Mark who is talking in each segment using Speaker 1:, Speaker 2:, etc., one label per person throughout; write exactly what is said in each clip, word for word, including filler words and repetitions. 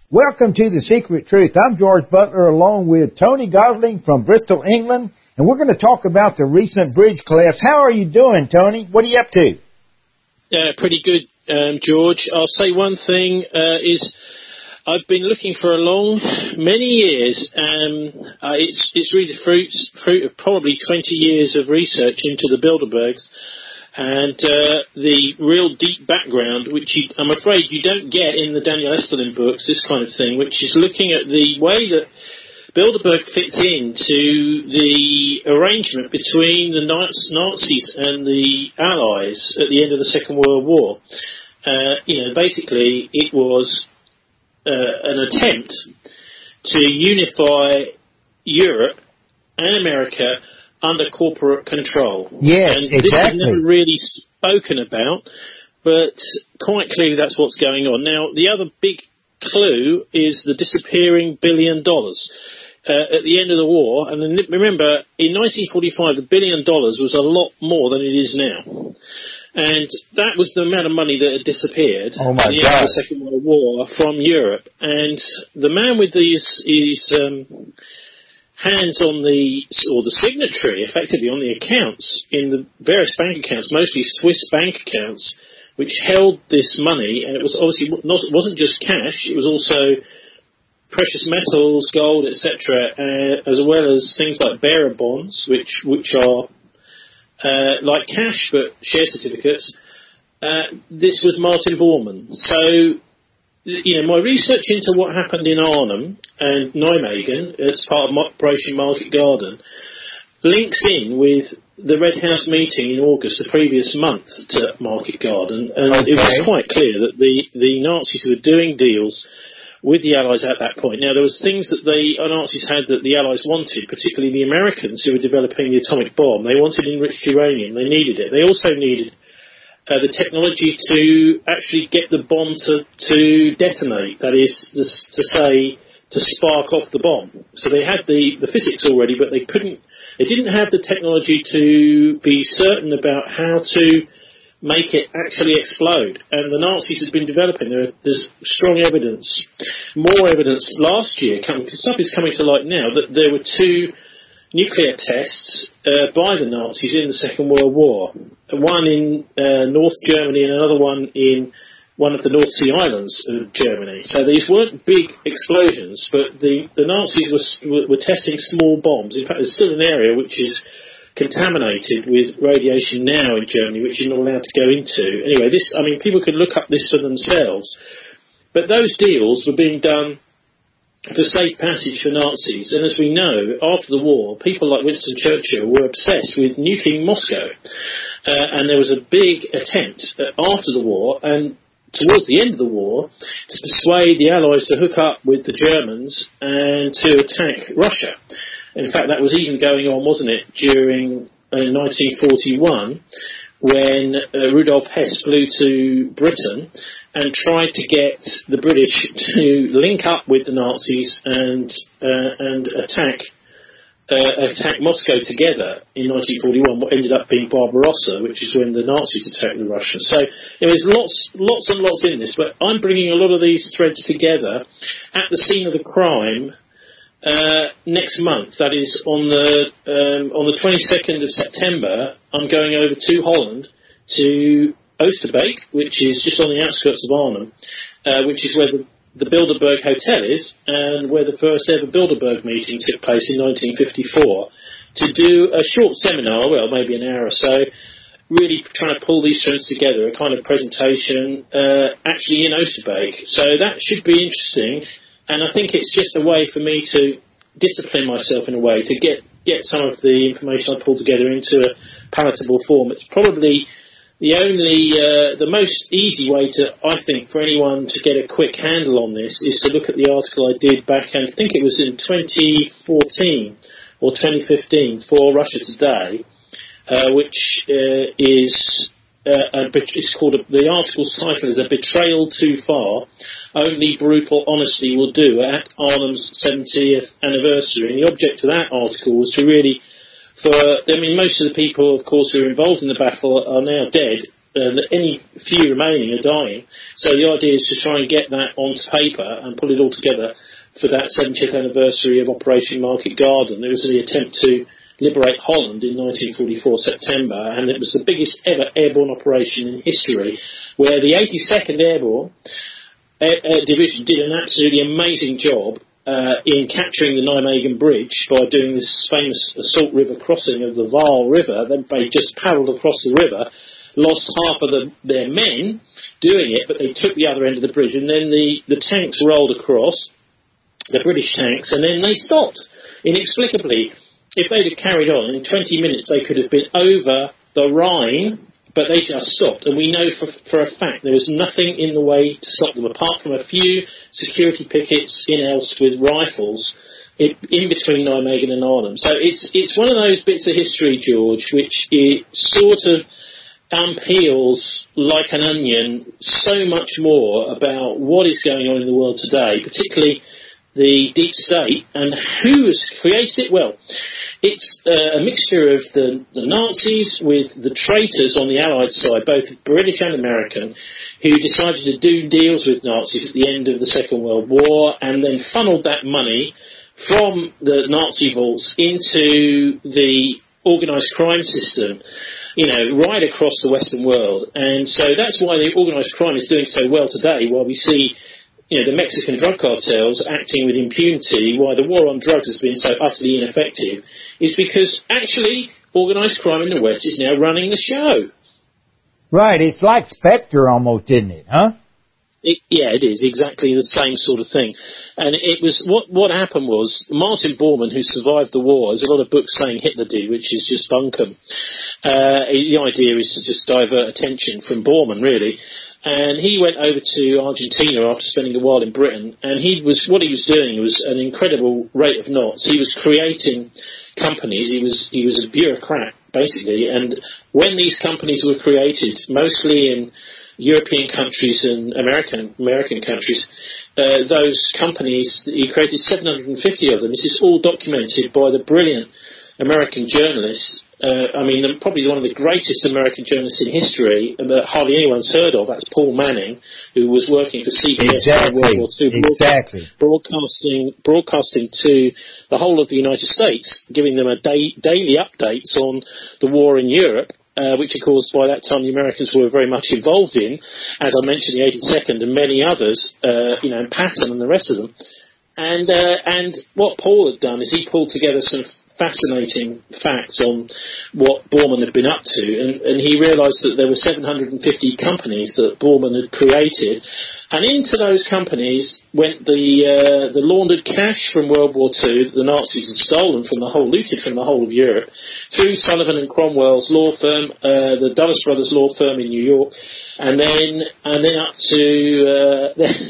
Speaker 1: Welcome to The Secret Truth. I'm George Butler along with Tony Gosling from Bristol, England, and we're going to talk about the recent bridge collapse. How are you doing, Tony? What are you up to?
Speaker 2: Yeah, pretty good, um, George. I'll say one thing uh, is I've been looking for a long, many years. Um, uh, it's it's really the fruit, fruit of probably twenty years of research into the Bilderbergs. And uh, the real deep background, which you, I'm afraid you don't get in the Daniel Estelin books, this kind of thing, which is looking at the way that Bilderberg fits into the arrangement between the Nazis and the Allies at the end of the Second World War. Uh, you know, basically it was uh, an attempt to unify Europe and America under corporate control.
Speaker 1: Yes,
Speaker 2: and
Speaker 1: exactly.
Speaker 2: This is never really spoken about, but quite clearly that's what's going on. Now, the other big clue is the disappearing billion dollars uh, at the end of the war. And remember, in nineteen forty-five, the billion dollars was a lot more than it is now. And that was the amount of money that had disappeared
Speaker 1: oh my
Speaker 2: at the
Speaker 1: God.
Speaker 2: end of the Second World War from Europe. And the man with these is... Um, hands on the, or the signatory, effectively, on the accounts, in the various bank accounts, mostly Swiss bank accounts, which held this money, and it was obviously not, it wasn't just cash, it was also precious metals, gold, et cetera, uh, as well as things like bearer bonds, which which are uh, like cash but share certificates. Uh, this was Martin Bormann. So, you know, my research into what happened in Arnhem and Nijmegen as part of Operation Market Garden links in with the Red House meeting in August, the previous month, to Market Garden, and
Speaker 1: okay.
Speaker 2: It was quite clear that the, the Nazis were doing deals with the Allies at that point. Now, there was things that the Nazis had that the Allies wanted, particularly the Americans who were developing the atomic bomb. They wanted enriched uranium. They needed it. They also needed Uh, the technology to actually get the bomb to, to detonate, that is, to say, to spark off the bomb. So they had the, the physics already, but they couldn't, they didn't have the technology to be certain about how to make it actually explode. And the Nazis had been developing. There, there's strong evidence, more evidence last year, stuff is coming to light now, that there were two nuclear tests uh, by the Nazis in the Second World War. One in uh, North Germany and another one in one of the North Sea islands of Germany. So these weren't big explosions, but the, the Nazis were, were testing small bombs. In fact, there's still an area which is contaminated with radiation now in Germany, which you're not allowed to go into. Anyway, this, I mean, people could look up this for themselves. But those deals were being done for safe passage for Nazis, and as we know, after the war, people like Winston Churchill were obsessed with nuking Moscow, uh, and there was a big attempt uh, after the war, and towards the end of the war, to persuade the Allies to hook up with the Germans and to attack Russia. In fact, that was even going on, wasn't it, during uh, nineteen forty-one, when uh, Rudolf Hess flew to Britain and tried to get the British to link up with the Nazis and uh, and attack uh, attack Moscow together in nineteen forty-one. What ended up being Barbarossa, which is when the Nazis attacked the Russians. So there was lots, lots and lots in this. But I'm bringing a lot of these threads together at the scene of the crime uh, next month. That is on the um, on the twenty-second of September. I'm going over to Holland to Oosterbeek, which is just on the outskirts of Arnhem, uh, which is where the, the Bilderberg Hotel is, and where the first ever Bilderberg meeting took place in nineteen fifty-four, to do a short seminar, well, maybe an hour or so, really trying to pull these threads together, a kind of presentation, uh, actually in Oosterbeek. So that should be interesting, and I think it's just a way for me to discipline myself in a way, to get, get some of the information I pulled together into a palatable form. It's probably the only, uh, the most easy way to, I think, for anyone to get a quick handle on this is to look at the article I did back, and I think it was in twenty fourteen or twenty fifteen for Russia Today, uh, which uh, is, uh, a, it's called, a, the article's title is A Betrayal Too Far, Only Brutal Honesty Will Do, at Arnhem's seventieth anniversary. And the object of that article was to really, for, I mean, most of the people, of course, who were involved in the battle are now dead, uh, any few remaining are dying. So the idea is to try and get that onto paper and put it all together for that seventieth anniversary of Operation Market Garden. There was the attempt to liberate Holland in nineteen forty-four September, and it was the biggest ever airborne operation in history, where the eighty-second Airborne Air, Air Division did an absolutely amazing job uh, in capturing the Nijmegen Bridge by doing this famous Salt River crossing of the Vaal River. Then they just paddled across the river, lost half of the, their men doing it, but they took the other end of the bridge, and then the, the tanks rolled across, the British tanks, and then they stopped inexplicably. If they'd have carried on, in twenty minutes they could have been over the Rhine, but they just stopped. And we know for, for a fact there was nothing in the way to stop them, apart from a few security pickets in Elst with rifles in, in between Nijmegen and Arnhem. So it's it's one of those bits of history, George, which it sort of unpeels like an onion so much more about what is going on in the world today, particularly the deep state, and who has created it? Well, it's uh, a mixture of the, the Nazis with the traitors on the Allied side, both British and American, who decided to do deals with Nazis at the end of the Second World War, and then funneled that money from the Nazi vaults into the organised crime system, you know, right across the Western world. And so that's why the organised crime is doing so well today, while we see, you know, the Mexican drug cartels acting with impunity, why the war on drugs has been so utterly ineffective, is because actually organised crime in the West is now running the show.
Speaker 1: Right, it's like Spectre almost, isn't it, huh?
Speaker 2: It, yeah, it is exactly the same sort of thing. And it was, what what happened was, Martin Bormann, who survived the war, there's a lot of books saying Hitler did, which is just bunkum. Uh, the idea is to just divert attention from Bormann, really. And he went over to Argentina after spending a while in Britain, and he was, what he was doing was an incredible rate of knots. He was creating companies. He was, he was a bureaucrat, basically. And when these companies were created, mostly in European countries and American American countries, uh, those companies, he created seven hundred fifty of them. This is all documented by the brilliant American journalists. Uh, I mean, probably one of the greatest American journalists in history that hardly anyone's heard of. That's Paul Manning, who was working for C B S
Speaker 1: exactly.
Speaker 2: in World War Two,
Speaker 1: exactly.
Speaker 2: broadcasting broadcasting to the whole of the United States, giving them a day, daily updates on the war in Europe. Uh, which, of course, by that time the Americans were very much involved in, as I mentioned, the eighty-second and many others, uh, you know, and Patton and the rest of them. And uh, and what Paul had done is he pulled together some fascinating facts on what Bormann had been up to, and, and he realised that there were seven hundred fifty companies that Bormann had created, and into those companies went the uh, the laundered cash from World War Two that the Nazis had stolen from the whole, looted from the whole of Europe, through Sullivan and Cromwell's law firm, uh, the Dulles Brothers law firm in New York, and then and then up to uh,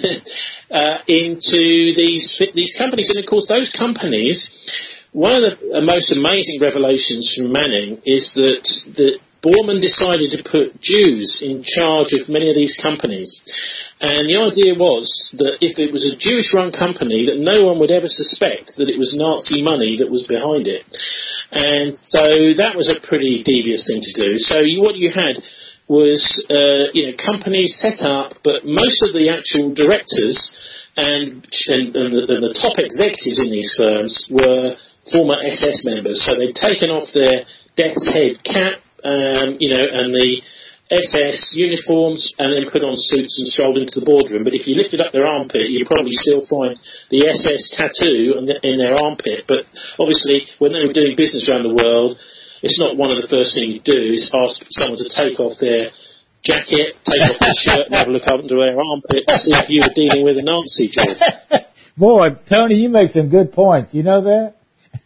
Speaker 2: uh, into these these companies, and of course those companies. One of the most amazing revelations from Manning is that, that Bormann decided to put Jews in charge of many of these companies. And the idea was that if it was a Jewish-run company, that no one would ever suspect that it was Nazi money that was behind it. And so that was a pretty devious thing to do. So you, what you had was uh, you know, companies set up, but most of the actual directors and, and, and, the, and the top executives in these firms were former S S members, so they'd taken off their death's head cap, um, you know, and the S S uniforms, and then put on suits and strolled into the boardroom. But if you lifted up their armpit, you'd probably still find the S S tattoo in, the, in their armpit. But obviously, when they were doing business around the world, it's not one of the first things you do is ask someone to take off their jacket, take off their shirt, and have a look up into their armpit to see if you were dealing with a Nazi, George.
Speaker 1: Boy, Tony, you make some good points. You know that?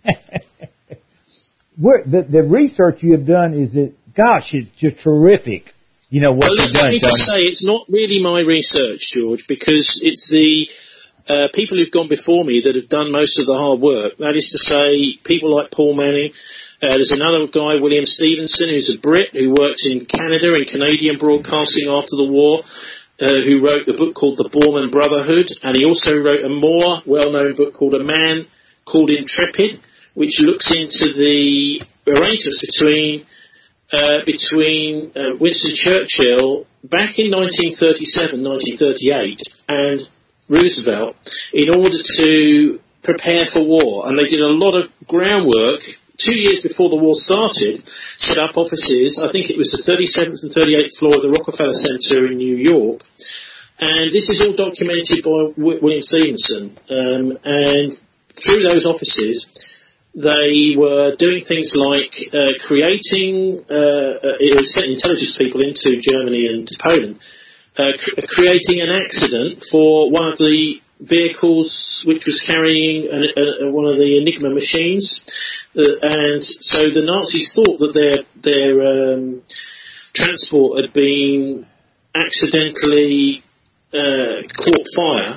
Speaker 1: We're, the, the research you have done is, it, gosh, it's just terrific. You know what
Speaker 2: well,
Speaker 1: you've done,
Speaker 2: Tony. Let me say, it's not really my research, George, because it's the uh, people who've gone before me that have done most of the hard work. That is to say, people like Paul Manning. Uh, there's another guy, William Stevenson, who's a Brit who worked in Canada in Canadian broadcasting after the war, uh, who wrote a book called The Bormann Brotherhood, and he also wrote a more well-known book called A Man Called Intrepid, which looks into the arrangements between uh, between uh, Winston Churchill back in nineteen thirty-seven, nineteen thirty-eight and Roosevelt in order to prepare for war. And they did a lot of groundwork two years before the war started, set up offices. I think it was the thirty-seventh and thirty-eighth floor of the Rockefeller Center in New York. And this is all documented by w- William Stevenson. Um, and through those offices, they were doing things like uh, creating, uh, uh, it was sending intelligence people into Germany and to Poland, uh, cr- creating an accident for one of the vehicles which was carrying an, uh, one of the Enigma machines. Uh, and so the Nazis thought that their, their um, transport had been accidentally uh, caught fire.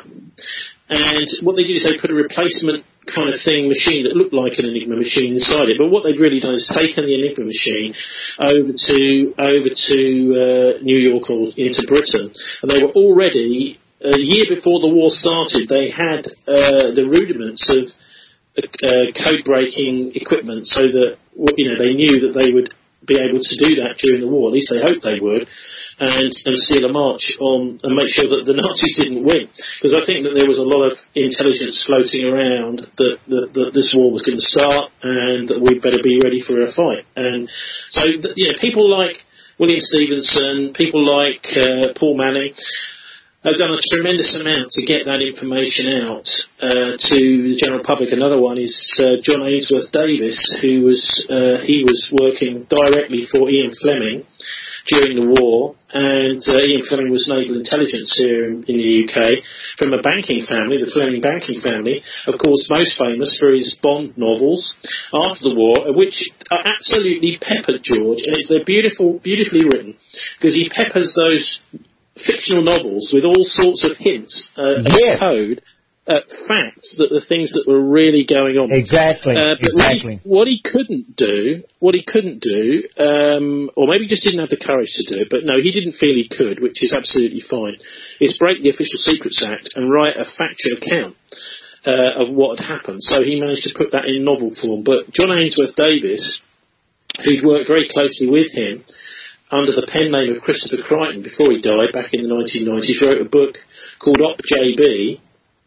Speaker 2: And what they did is they put a replacement kind of thing machine that looked like an Enigma machine inside it, but what they'd really done is taken the Enigma machine over to over to uh, New York or into Britain, and they were already a year before the war started. They had uh, the rudiments of uh, code breaking equipment, so that you know they knew that they would be able to do that during the war. At least they hoped they would. And, and steal a march on and make sure that the Nazis didn't win. Because I think that there was a lot of intelligence floating around that, that, that this war was going to start and that we'd better be ready for a fight. And so, you know, people like William Stevenson, people like uh, Paul Manning have done a tremendous amount to get that information out uh, to the general public. Another one is uh, John Ainsworth Davis, who was uh, he was working directly for Ian Fleming during the war, and uh, Ian Fleming was naval intelligence here in, in the U K, from a banking family, the Fleming banking family, of course most famous for his Bond novels after the war, which are absolutely peppered, George, and it's they're beautiful, beautifully written, because he peppers those fictional novels with all sorts of hints, uh,
Speaker 1: yeah.
Speaker 2: code, Uh, facts that the things that were really going on.
Speaker 1: Exactly.
Speaker 2: Uh, but
Speaker 1: exactly.
Speaker 2: What he, what he couldn't do, what he couldn't do, um, or maybe he just didn't have the courage to do it. But no, he didn't feel he could, which is absolutely fine. Is break the Official Secrets Act and write a factual account uh, of what had happened. So he managed to put that in novel form. But John Ainsworth Davis, who'd worked very closely with him under the pen name of Christopher Crichton before he died back in the nineteen nineties, wrote a book called Op J B.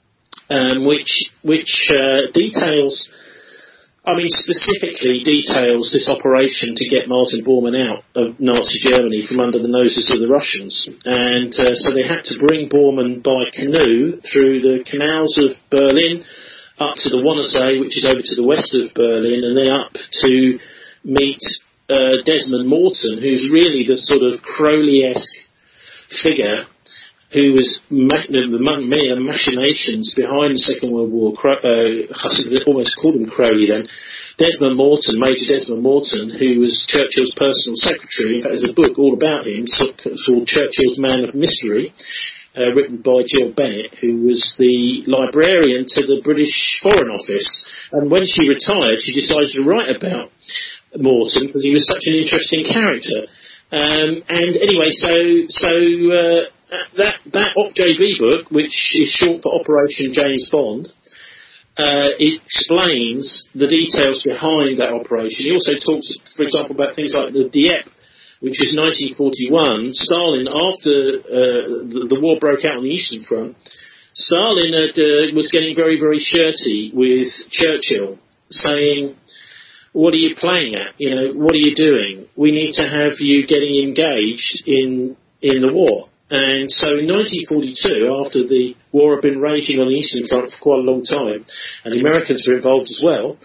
Speaker 2: Um, which which uh, details, I mean specifically details this operation to get Martin Bormann out of Nazi Germany from under the noses of the Russians. And uh, so they had to bring Bormann by canoe through the canals of Berlin up to the Wannsee, which is over to the west of Berlin, and then up to meet uh, Desmond Morton, who's really the sort of Crowley-esque figure who was ma- the many machinations behind the Second World War. Uh, I almost called him Crowley then. Desmond Morton, Major Desmond Morton, who was Churchill's personal secretary. In fact, there's a book all about him called Churchill's Man of Mystery, uh, written by Jill Bennett, who was the librarian to the British Foreign Office. And when she retired, she decided to write about Morton because he was such an interesting character. Um, and anyway, so so. Uh, That that Op J B book, which is short for Operation James Bond, uh, it explains the details behind that operation. He also talks, for example, about things like the Dieppe, which is nineteen forty-one. Stalin, after uh, the, the war broke out on the Eastern Front, Stalin had, uh, was getting very, very shirty with Churchill, saying, "What are you playing at? You know, what are you doing? We need to have you getting engaged in in the war." And so in nineteen forty-two, after the war had been raging on the Eastern Front for quite a long time, and the Americans were involved as well,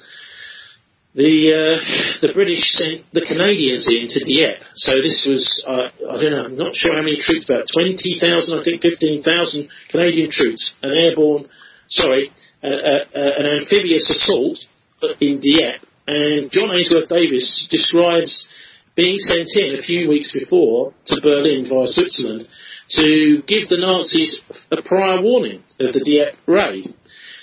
Speaker 2: the uh, the British sent the Canadians in to Dieppe. So this was, uh, I don't know, I'm not sure how many troops, about twenty thousand, I think fifteen thousand Canadian troops, an airborne, sorry, uh, uh, uh, an amphibious assault in Dieppe. And John Ainsworth Davis describes being sent in a few weeks before to Berlin via Switzerland to give the Nazis a prior warning of the Dieppe raid.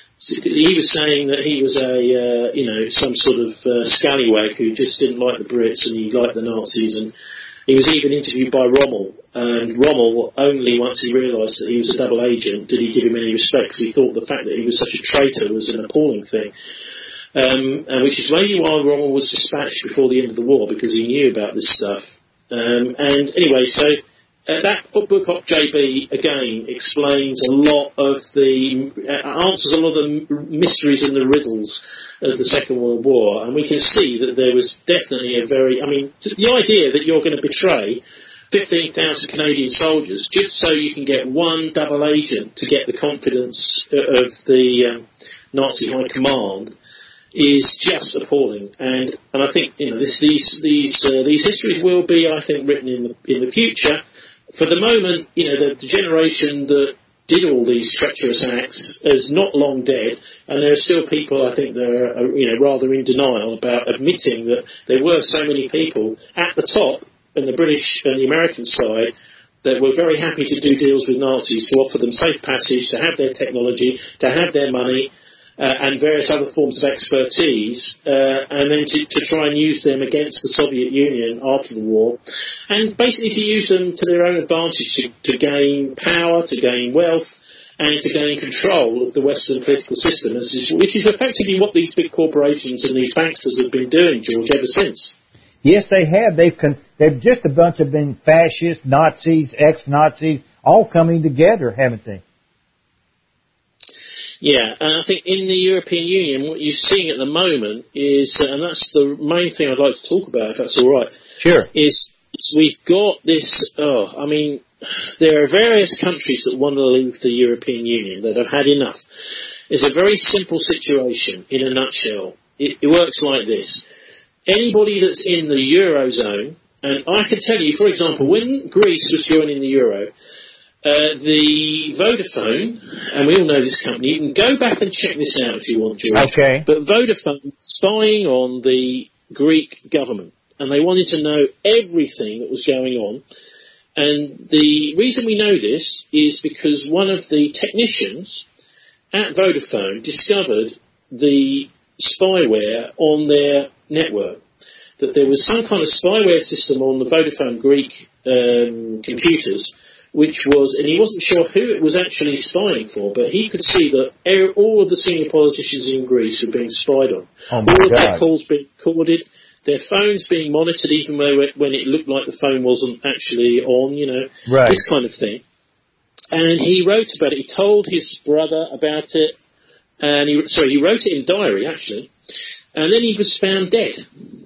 Speaker 2: He was saying that he was a, uh, you know, some sort of uh, scallywag who just didn't like the Brits and he liked the Nazis, and he was even interviewed by Rommel, and Rommel, only once he realised that he was a double agent did he give him any respect, because he thought the fact that he was such a traitor was an appalling thing. um, and which is maybe why Rommel was dispatched before the end of the war, because he knew about this stuff. Um, and anyway, so uh, that book, Op J B, again, explains a lot of the, uh, answers a lot of the mysteries and the riddles of the Second World War, and we can see that there was definitely a very, I mean, just the idea that you're going to betray fifteen thousand Canadian soldiers just so you can get one double agent to get the confidence of the um, Nazi high command is just appalling. And and I think, you know, this, these these uh, these histories will be, I think, written in the, in the future. For the moment, you know, the, the generation that did all these treacherous acts is not long dead, and there are still people, I think, that are, you know, rather in denial about admitting that there were so many people at the top, and the British and the American side, that were very happy to do deals with Nazis to offer them safe passage, to have their technology, to have their money, uh, and various other forms of expertise, uh, and then to, to try and use them against the Soviet Union after the war, and basically to use them to their own advantage, to, to gain power, to gain wealth, and to gain control of the Western political system, which is effectively what these big corporations and these banksters have been doing, George, ever since.
Speaker 1: Yes, they have. They've con- they've just a bunch of been fascists, Nazis, ex-Nazis, all coming together, haven't they?
Speaker 2: Yeah, and I think in the European Union, what you're seeing at the moment is, uh, and that's the main thing I'd like to talk about, if that's all right.
Speaker 1: Sure.
Speaker 2: Is, is we've got this. Oh, I mean, there are various countries that want to leave the European Union that have had enough. It's a very simple situation in a nutshell. It, it works like this. Anybody that's in the Eurozone, and I can tell you, for example, when Greece was joining the Euro, uh, the Vodafone, and we all know this company, you can go back and check this out if you want, George.
Speaker 1: Okay.
Speaker 2: But Vodafone spying on the Greek government, and they wanted to know everything that was going on. And the reason we know this is because one of the technicians at Vodafone discovered the spyware on their network, that there was some kind of spyware system on the Vodafone Greek um, computers, which was, and he wasn't sure who it was actually spying for, but he could see that all of the senior politicians in Greece were being spied on.
Speaker 1: Oh my
Speaker 2: all of
Speaker 1: God.
Speaker 2: their calls being recorded, their phones being monitored, even when it looked like the phone wasn't actually on, you know,
Speaker 1: right.
Speaker 2: This kind of thing. And he wrote about it. He told his brother about it, and he, sorry, he wrote it in diary, actually. And then he was found dead.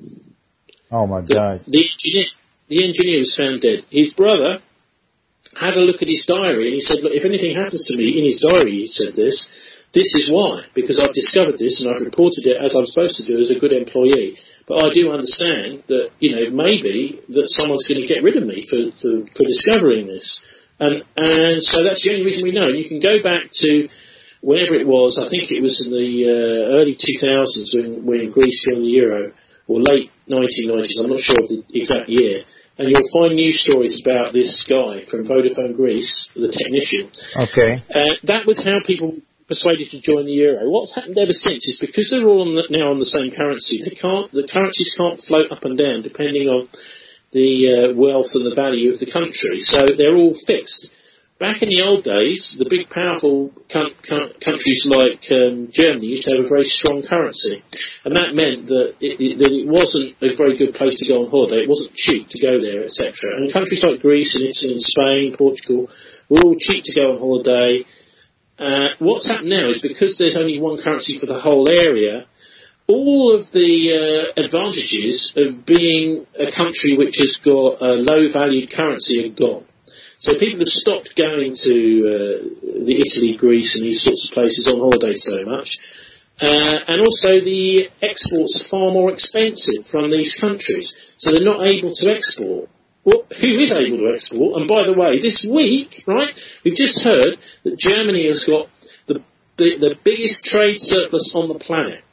Speaker 1: Oh, my
Speaker 2: the,
Speaker 1: God.
Speaker 2: The engineer, the engineer was found dead. His brother had a look at his diary, and he said, look, if anything happens to me, in his diary he said this, this is why, because I've discovered this and I've reported it as I'm supposed to do as a good employee. But I do understand that, you know, maybe that someone's going to get rid of me for, for, for discovering this. And, and so that's the only reason we know. You can go back to whenever it was, I think it was in the uh, early two thousands when, when Greece joined the Euro, or late nineteen nineties, I'm not sure of the exact year, and you'll find news stories about this guy from Vodafone Greece, the technician.
Speaker 1: Okay.
Speaker 2: Uh, that was how people persuaded to join the Euro. What's happened ever since is because they're all on the, now on the same currency, they can't, the currencies can't float up and down depending on the uh, wealth and the value of the country, so they're all fixed. Back in the old days, the big powerful com- com- countries like um, Germany used to have a very strong currency, and that meant that it, it, that it wasn't a very good place to go on holiday. It wasn't cheap to go there, et cetera. And countries like Greece and Italy and Spain, Portugal, were all cheap to go on holiday. Uh, what's happened now is because there's only one currency for the whole area, all of the uh, advantages of being a country which has got a low-valued currency are gone. So people have stopped going to uh, the Italy, Greece and these sorts of places on holiday so much. Uh, and also the exports are far more expensive from these countries. So they're not able to export. Well, who is able to export? And by the way, this week, right, we've just heard that Germany has got the the, the biggest trade surplus on the planet.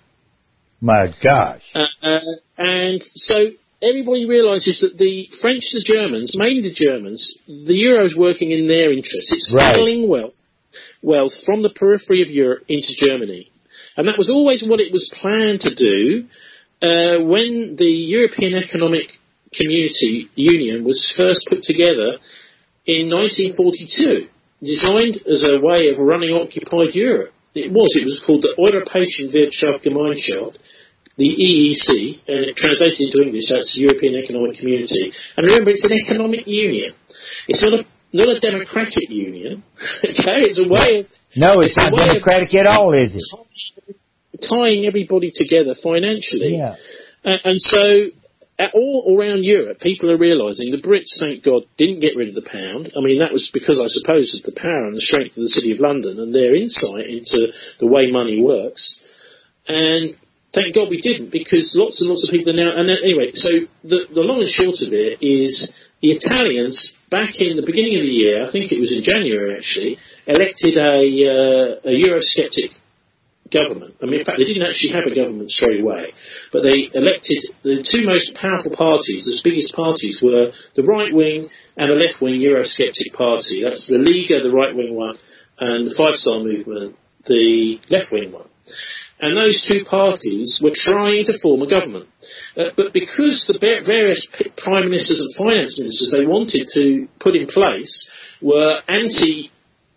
Speaker 1: My gosh.
Speaker 2: Uh, uh, and so everybody realises that the French, the Germans, mainly the Germans, the Euro's working in their interests. It's funneling right. wealth, wealth from the periphery of Europe into Germany. And that was always what it was planned to do uh, when the European Economic Community Union was first put together in nineteen forty-two, designed as a way of running occupied Europe. It was. It was called the Europäische Wirtschaftsgemeinschaft. the E E C, and it translates into English, that's the European Economic Community. And remember, it's an economic union. It's not a not a democratic union. Okay, it's a way of
Speaker 1: no, it's, it's not democratic at all, is it?
Speaker 2: Tying everybody together financially.
Speaker 1: Yeah.
Speaker 2: Uh, and so, at all around Europe, people are realising the Brits, thank God, didn't get rid of the pound. I mean, that was because, I suppose, of the power and the strength of the City of London and their insight into the way money works. And thank God we didn't, because lots and lots of people are now... And anyway, so the, the long and short of it is the Italians, back in the beginning of the year, I think it was in January actually, elected a, uh, a Eurosceptic government. I mean, in fact, they didn't actually have a government straight away, but they elected the two most powerful parties, the biggest parties, were the right-wing and the left-wing Eurosceptic party. That's the Lega, the right-wing one, and the Five Star Movement, the left-wing one. And those two parties were trying to form a government. Uh, but because the various prime ministers and finance ministers they wanted to put in place were anti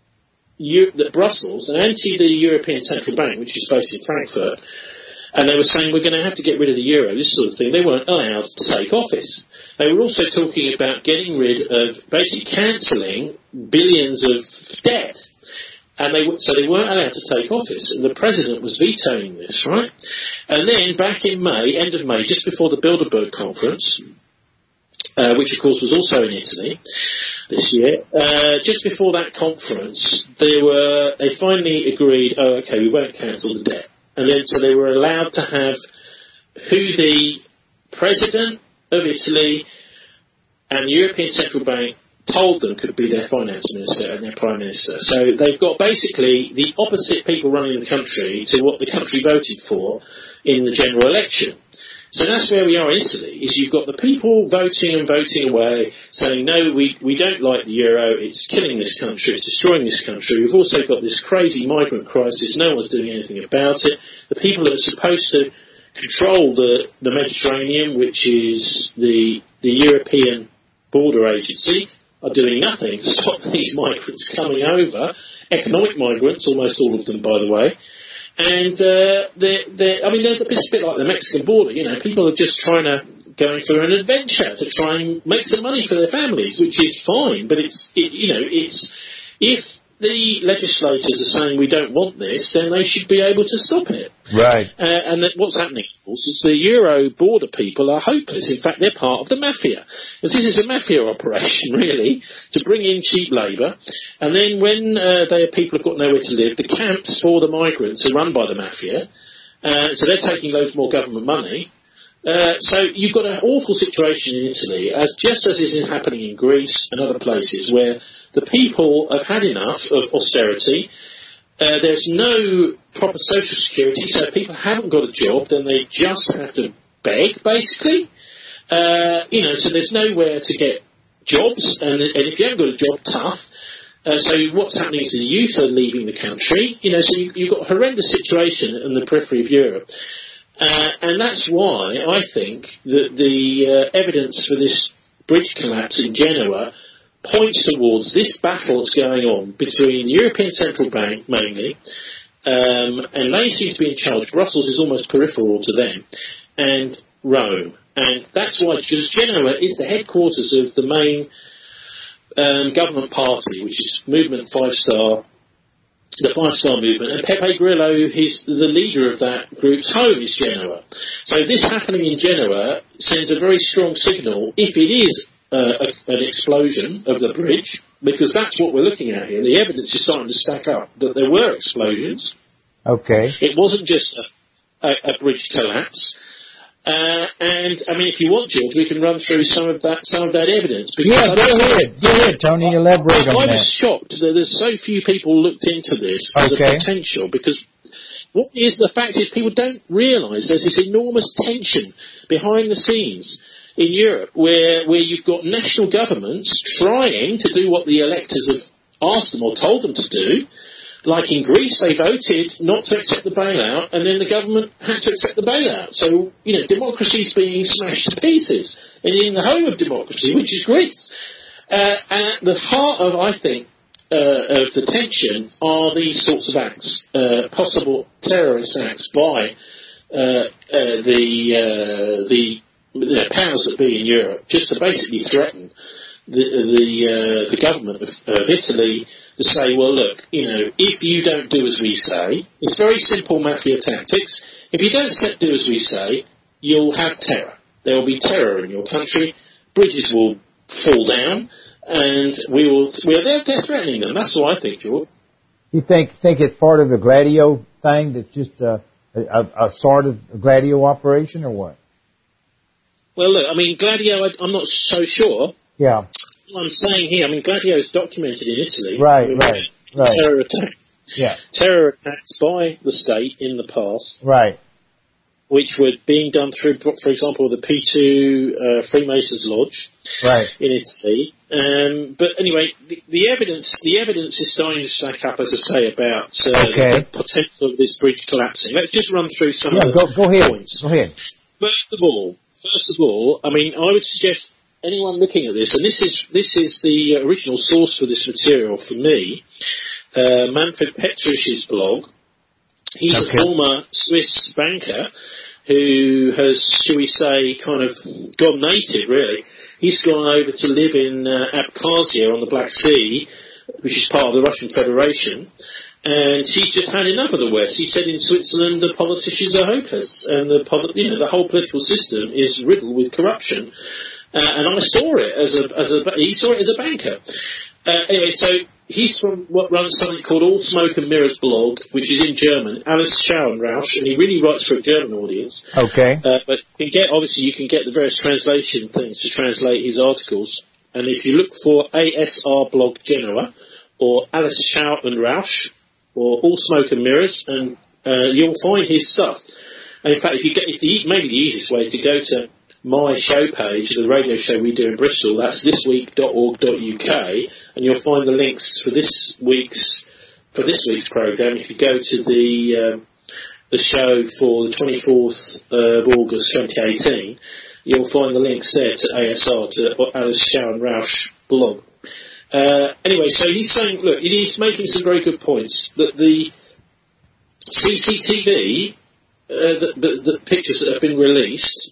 Speaker 2: the Brussels and anti the European Central Bank, which is based in Frankfurt, and they were saying we're going to have to get rid of the euro, this sort of thing, they weren't allowed to take office. They were also talking about getting rid of, basically cancelling billions of debt. And they so they weren't allowed to take office, and the president was vetoing this, right? And then back in May, end of May, just before the Bilderberg conference, uh, which of course was also in Italy this year, uh, just before that conference, they were they finally agreed, oh, okay, we won't cancel the debt, and then so they were allowed to have who the president of Italy and the European Central Bank told them could be their finance minister and their prime minister. So they've got basically the opposite people running the country to what the country voted for in the general election. So that's where we are in Italy, is you've got the people voting and voting away, saying, no, we, we don't like the euro, it's killing this country, it's destroying this country. We've also got this crazy migrant crisis, no one's doing anything about it. The people that are supposed to control the, the Mediterranean, which is the, the European Border Agency, are doing nothing to stop these migrants coming over, economic migrants, almost all of them, by the way. And uh, they're, they're, I mean, they're, it's a bit like the Mexican border, you know, people are just trying to, going through an adventure to try and make some money for their families, which is fine, but it's, it, you know, it's, if the legislators are saying we don't want this, then they should be able to stop it.
Speaker 1: Right.
Speaker 2: Uh, and that what's happening, of course, is the Euro border people are hopeless. In fact, they're part of the mafia. This is a mafia operation, really, to bring in cheap labour. And then when uh, they, people have got nowhere to live, the camps for the migrants are run by the mafia. Uh, so they're taking loads more government money. Uh, so you've got an awful situation in Italy, as just as is happening in Greece and other places, where the people have had enough of austerity. Uh, there's no proper social security, so if people haven't got a job, then they just have to beg, basically. Uh, you know, so there's nowhere to get jobs, and, and if you haven't got a job, tough. Uh, so what's happening is the youth are leaving the country. You know, so you, you've got a horrendous situation in the periphery of Europe. Uh, and that's why I think that the uh, evidence for this bridge collapse in Genoa points towards this battle that's going on between the European Central Bank, mainly, um, and they seem to be in charge. Brussels is almost peripheral to them, and Rome. And that's why, because Genoa is the headquarters of the main um, government party, which is Movement Five Star, the Five Star Movement, and Pepe Grillo, he's the leader of that group's home is Genoa. So this happening in Genoa sends a very strong signal, if it is Uh, a, an explosion of the bridge, because that's what we're looking at here. The evidence is starting to stack up that there were explosions.
Speaker 1: Okay.
Speaker 2: It wasn't just a, a, a bridge collapse. Uh, and I mean, if you want, George, we can run through some of that some of that evidence.
Speaker 1: Yeah, go ahead. Go ahead, Tony. Elaborate
Speaker 2: I,
Speaker 1: on
Speaker 2: I
Speaker 1: that.
Speaker 2: was shocked that there's so few people looked into this as
Speaker 1: okay.
Speaker 2: a potential, because what is the fact is people don't realise there's this enormous tension behind the scenes in Europe, where where you've got national governments trying to do what the electors have asked them or told them to do. Like in Greece, they voted not to accept the bailout, and then the government had to accept the bailout. So, you know, democracy is being smashed to pieces, and in the home of democracy, which is Greece. Uh, and at the heart of, I think, uh, of the tension are these sorts of acts, uh, possible terrorist acts by uh, uh, the, uh, the the powers that be in Europe just to basically threaten the the, uh, the government of, of Italy to say, well, look, you know, if you don't do as we say, it's very simple mafia tactics. If you don't do as we say, you'll have terror. There will be terror in your country. Bridges will fall down, and we will. We're they're, they're threatening them. That's what I think, George.
Speaker 1: You think think it's part of the Gladio thing? That's just a, a, a sort of Gladio operation, or what?
Speaker 2: Well, look, I mean, Gladio, I, I'm not so sure.
Speaker 1: Yeah.
Speaker 2: What I'm saying here, I mean, Gladio is documented in Italy.
Speaker 1: Right,
Speaker 2: I mean,
Speaker 1: right, right.
Speaker 2: Terror attacks.
Speaker 1: Yeah.
Speaker 2: Terror attacks by the state in the past.
Speaker 1: Right.
Speaker 2: Which were being done through, for example, the P two uh, Freemasons Lodge.
Speaker 1: Right.
Speaker 2: In Italy. Um, but anyway, the, the evidence the evidence is starting to stack up, as I say, about uh,
Speaker 1: okay.
Speaker 2: the potential of this bridge collapsing. Let's just run through some
Speaker 1: yeah,
Speaker 2: of the
Speaker 1: go, go ahead.
Speaker 2: points.
Speaker 1: Go ahead.
Speaker 2: First of all, first of all, I mean, I would suggest anyone looking at this, and this is this is the original source for this material for me, uh, Manfred Petrisch's blog. He's okay. a former Swiss banker who has, shall we say, kind of gone native, really. He's gone over to live in uh, Abkhazia on the Black Sea, which is part of the Russian Federation, and he's just had enough of the West. He said in Switzerland the politicians are hopeless, and the you know the whole political system is riddled with corruption. Uh, and I saw it as a as a he saw it as a banker. Uh, anyway, so he's from what runs something called All Smoke and Mirrors blog, which is in German, Alice Schauenrausch, and he really writes for a German audience.
Speaker 1: Okay.
Speaker 2: Uh, but you can get obviously you can get the various translation things to translate his articles, and if you look for A S R blog Genoa or Alice Schauenrausch or All Smoke and Mirrors, and uh, you'll find his stuff. And in fact, if you get if the, maybe the easiest way is to go to my show page, the radio show we do in Bristol, that's this week dot org dot U K, and you'll find the links for this week's for this week's programme. If you go to the um, the show for the twenty-fourth of August twenty eighteen, you'll find the links there to A S R, to Alice Schauenrausch blog. Uh, anyway, so he's saying, look, he's making some very good points, that the C C T V, uh, the, the, the pictures that have been released,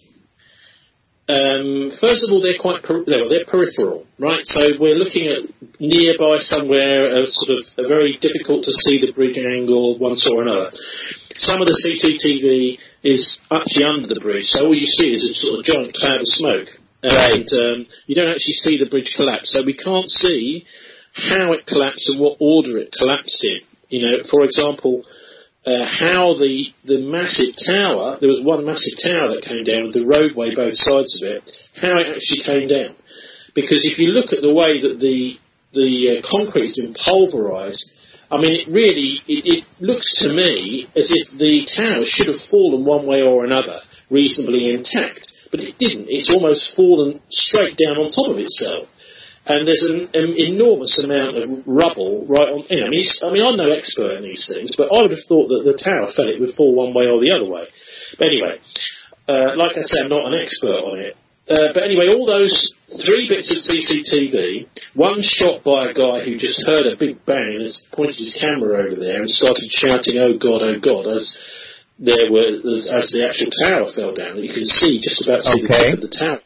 Speaker 2: Um, first of all, they're quite per- they're peripheral, right? So we're looking at nearby somewhere, uh, sort of uh, very difficult to see the bridge angle one sort or another. Some of the C C T V is actually under the bridge, so all you see is a sort of giant cloud of smoke, and um, you don't actually see the bridge collapse. So we can't see how it collapsed and what order it collapsed in. You know, for example. Uh, how the the massive tower, there was one massive tower that came down with the roadway both sides of it, how it actually came down. Because if you look at the way that the the uh, concrete's been pulverised, I mean, it really, it, it looks to me as if the tower should have fallen one way or another, reasonably intact. But it didn't. It's almost fallen straight down on top of itself. And there's an, an enormous amount of rubble right on. You know, I mean, I mean, I'm no expert in these things, but I would have thought that the tower fell, it would fall one way or the other way. But anyway, uh, like I said, I'm not an expert on it. Uh, but anyway, all those three bits of C C T V, one shot by a guy who just heard a big bang and has pointed his camera over there and started shouting, "Oh God, oh God!" as there were as the actual tower fell down. You can see just about see
Speaker 1: okay.
Speaker 2: the tip of the tower.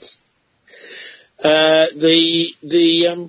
Speaker 2: Uh, the the um,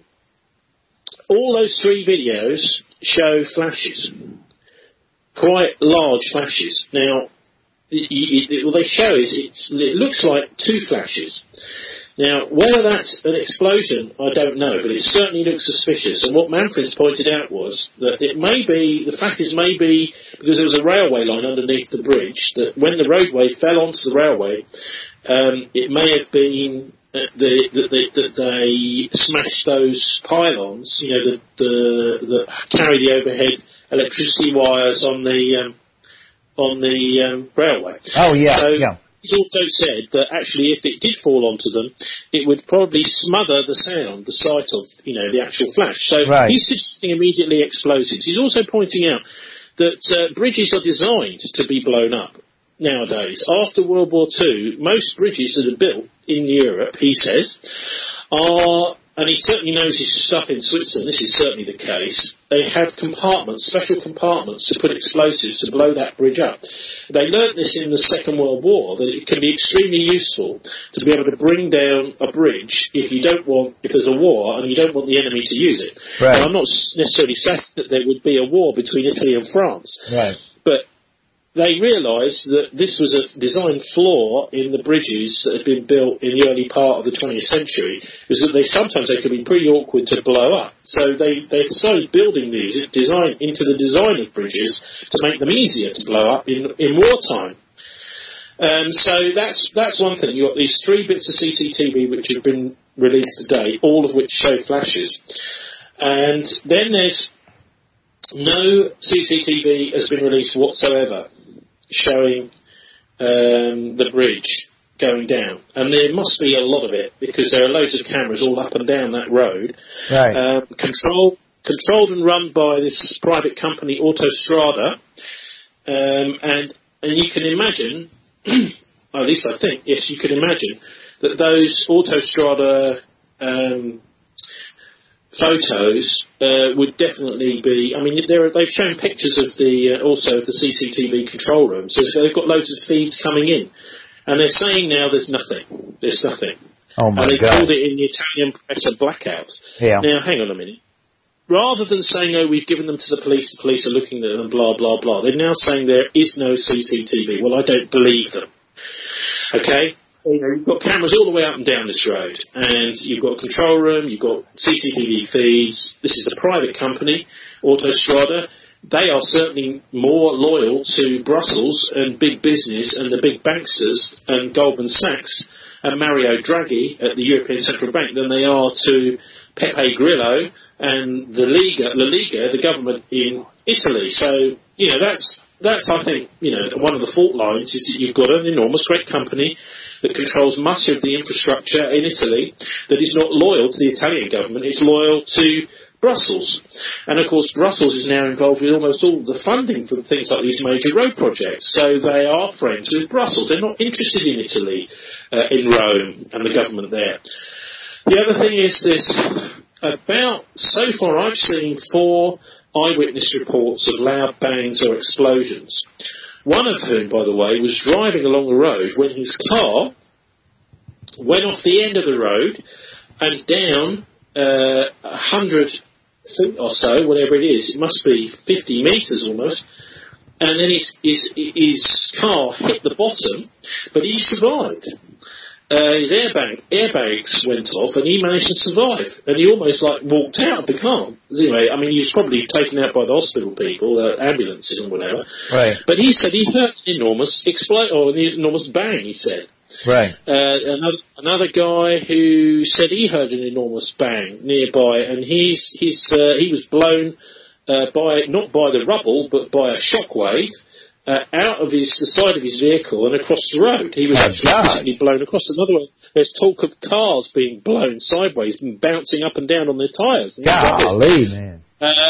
Speaker 2: all those three videos show flashes, quite large flashes. Now, it, it, what they show is it's, it looks like two flashes. Now, whether that's an explosion, I don't know, but it certainly looks suspicious. And what Manfred's pointed out was that it may be, the flashes may be, because there was a railway line underneath the bridge, that when the roadway fell onto the railway, um, it may have been that the, the, the, the, they smashed those pylons, you know, that the, the carry the overhead electricity wires on the um, on the um, railway.
Speaker 1: Oh, yeah,
Speaker 2: so,
Speaker 1: yeah.
Speaker 2: He's also said that actually if it did fall onto them, it would probably smother the sound, the sight of, you know, the actual flash. So
Speaker 1: right.
Speaker 2: He's suggesting immediately explosives. He's also pointing out that uh, bridges are designed to be blown up nowadays. After World War Two, most bridges that are built in Europe, he says, are, and he certainly knows his stuff in Switzerland, this is certainly the case, they have compartments, special compartments to put explosives to blow that bridge up. They learnt this in the Second World War, that it can be extremely useful to be able to bring down a bridge if you don't want, if there's a war and you don't want the enemy to use it.
Speaker 1: Right.
Speaker 2: Now, I'm not necessarily saying that there would be a war between Italy and France,
Speaker 1: right.
Speaker 2: but they realised that this was a design flaw in the bridges that had been built in the early part of the twentieth century, is that they sometimes they could be pretty awkward to blow up. So they, they started building these design into the design of bridges to make them easier to blow up in, in wartime. Um, so that's that's one thing. You've got these three bits of C C T V which have been released today, all of which show flashes. And then there's no C C T V has been released whatsoever showing um, the bridge going down. And there must be a lot of it, because there are loads of cameras all up and down that road.
Speaker 1: Right.
Speaker 2: Um, control, controlled and run by this private company, Autostrada. Um, and, and you can imagine, or at least I think, yes, you can imagine, that those Autostrada um, photos uh, would definitely be. I mean, there are, they've shown pictures of the uh, also of the C C T V control room. So they've got loads of feeds coming in, and they're saying now there's nothing. There's nothing.
Speaker 1: Oh my
Speaker 2: God! And they
Speaker 1: God.
Speaker 2: called it in the Italian press a blackout.
Speaker 1: Yeah.
Speaker 2: Now, hang on a minute. Rather than saying, "Oh, we've given them to the police, the police are looking at them," blah blah blah, they're now saying there is no C C T V. Well, I don't believe them. Okay. You know, you've got cameras all the way up and down this road, and you've got a control room, you've got C C T V feeds. This is a private company, Autostrada. They are certainly more loyal to Brussels and big business and the big banksters and Goldman Sachs and Mario Draghi at the European Central Bank than they are to Pepe Grillo and the Liga, La Liga, the government in Italy. So, you know, that's, that's I think, you know, one of the fault lines is that you've got an enormous great company that controls much of the infrastructure in Italy that is not loyal to the Italian government, it's loyal to Brussels. And of course Brussels is now involved with almost all the funding for things like these major road projects, so they are friends with Brussels. They're not interested in Italy, uh, in Rome and the government there. The other thing is this, about, so far I've seen four eyewitness reports of loud bangs or explosions. One of whom, by the way, was driving along the road when his car went off the end of the road and down uh, a hundred feet or so, whatever it is. It must be fifty metres almost. And then his, his, his car hit the bottom, but he survived. Uh, his airbag, airbags went off, and he managed to survive. And he almost like walked out of the car. Anyway, I mean, he was probably taken out by the hospital people, uh, ambulances and whatever.
Speaker 1: Right.
Speaker 2: But he said he heard an enormous explode or an enormous bang. He said.
Speaker 1: Right.
Speaker 2: Uh, another another guy who said he heard an enormous bang nearby, and he's he's uh, he was blown uh, by not by the rubble, but by a shockwave. Uh, out of his, the side of his vehicle and across the road. He was
Speaker 1: oh,
Speaker 2: actually physically blown across. Another one, there's talk of cars being blown sideways and bouncing up and down on their tyres.
Speaker 1: Golly, man.
Speaker 2: Uh,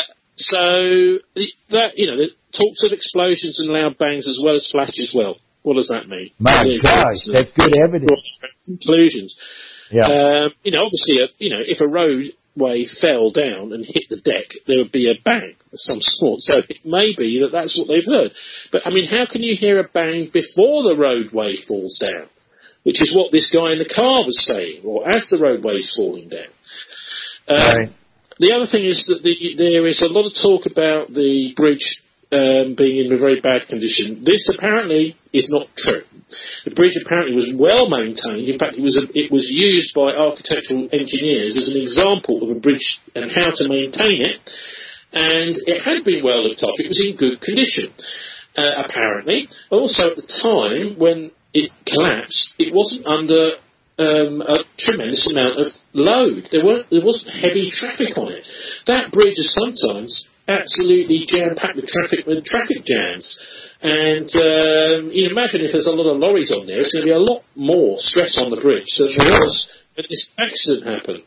Speaker 2: so, that, you know, the talks of explosions and loud bangs as well as flashes, well, what does that mean?
Speaker 1: My gosh, that's good evidence.
Speaker 2: Conclusions.
Speaker 1: Yeah.
Speaker 2: Um, you know, obviously, a, you know, if a roadway fell down and hit the deck, there would be a bang of some sort. So it may be that that's what they've heard. But, I mean, how can you hear a bang before the roadway falls down? Which is what this guy in the car was saying, or as the roadway is falling down. Um,
Speaker 1: right.
Speaker 2: The other thing is that the, there is a lot of talk about the bridge um, being in a very bad condition. This apparently is not true. The bridge apparently was well maintained. In fact, it was a, it was used by architectural engineers as an example of a bridge and how to maintain it. And it had been well looked after. It was in good condition, uh, apparently. Also, at the time when it collapsed, it wasn't under um, a tremendous amount of load. There weren't, there wasn't heavy traffic on it. That bridge is sometimes absolutely jam-packed with traffic, with traffic jams. And um, you imagine if there's a lot of lorries on there, it's going to be a lot more stress on the bridge. So there was when this accident happened.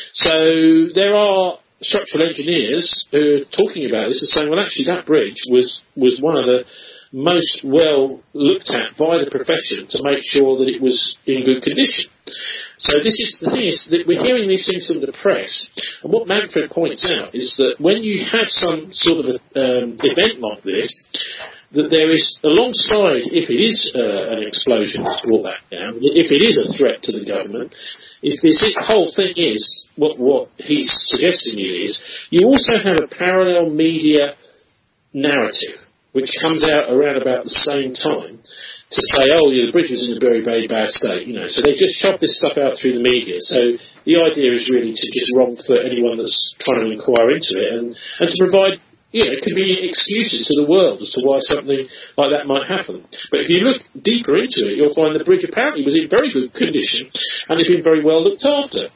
Speaker 2: So there are structural engineers who are talking about this and saying, well, actually, that bridge was, was one of the most well looked at by the profession to make sure that it was in good condition. So this is the thing is that we're hearing these things from the press, and what Manfred points out is that when you have some sort of a, um, event like this, that there is, alongside, if it is uh, an explosion to brought that down, if it is a threat to the government, if this whole thing is what what he's suggesting it is, you also have a parallel media narrative which comes out around about the same time to say, oh, yeah, the bridge was in a very, very bad state, you know. So they just shove this stuff out through the media. So the idea is really to just wrong for anyone that's trying to inquire into it and, and to provide, you know, convenient excuses to the world as to why something like that might happen. But if you look deeper into it, you'll find the bridge apparently was in very good condition and had been very well looked after.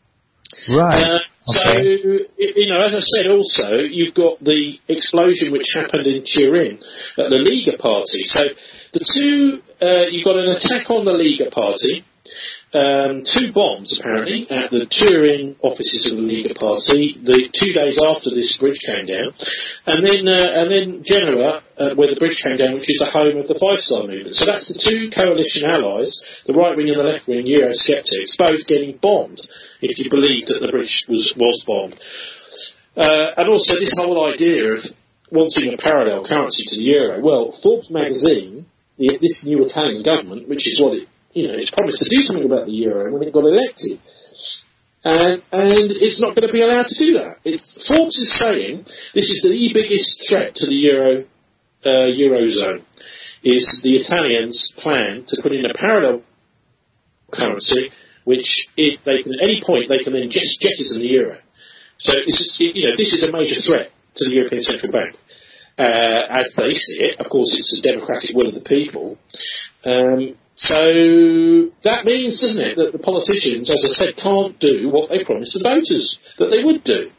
Speaker 1: Right.
Speaker 2: Uh, so, okay. you know, as I said also, you've got the explosion which happened in Turin at the Lega Party. So the two, uh, you've got an attack on the Lega Party, um, two bombs apparently at the Turin offices of the Lega Party, the two days after this bridge came down, and then uh, and then Genoa, uh, where the bridge came down, which is the home of the Five Star Movement. So that's the two coalition allies, the right wing and the left wing Eurosceptics, both getting bombed, if you believe that the bridge was was bombed. Uh, and also this whole idea of wanting a parallel currency to the euro. Well, Forbes magazine, the, this new Italian government, which is what it, you know, it's promised to do something about the euro when it got elected. And, and it's not going to be allowed to do that. It, Forbes is saying this is the biggest threat to the euro, uh, eurozone, is the Italians' plan to put in a parallel currency, which if they can, at any point they can then just jettison the euro. So this is, you know, this is a major threat to the European Central Bank. Uh, as they see it, of course, it's the democratic will of the people. Um, so that means, doesn't it, that the politicians, as I said, can't do what they promised the voters that they would do.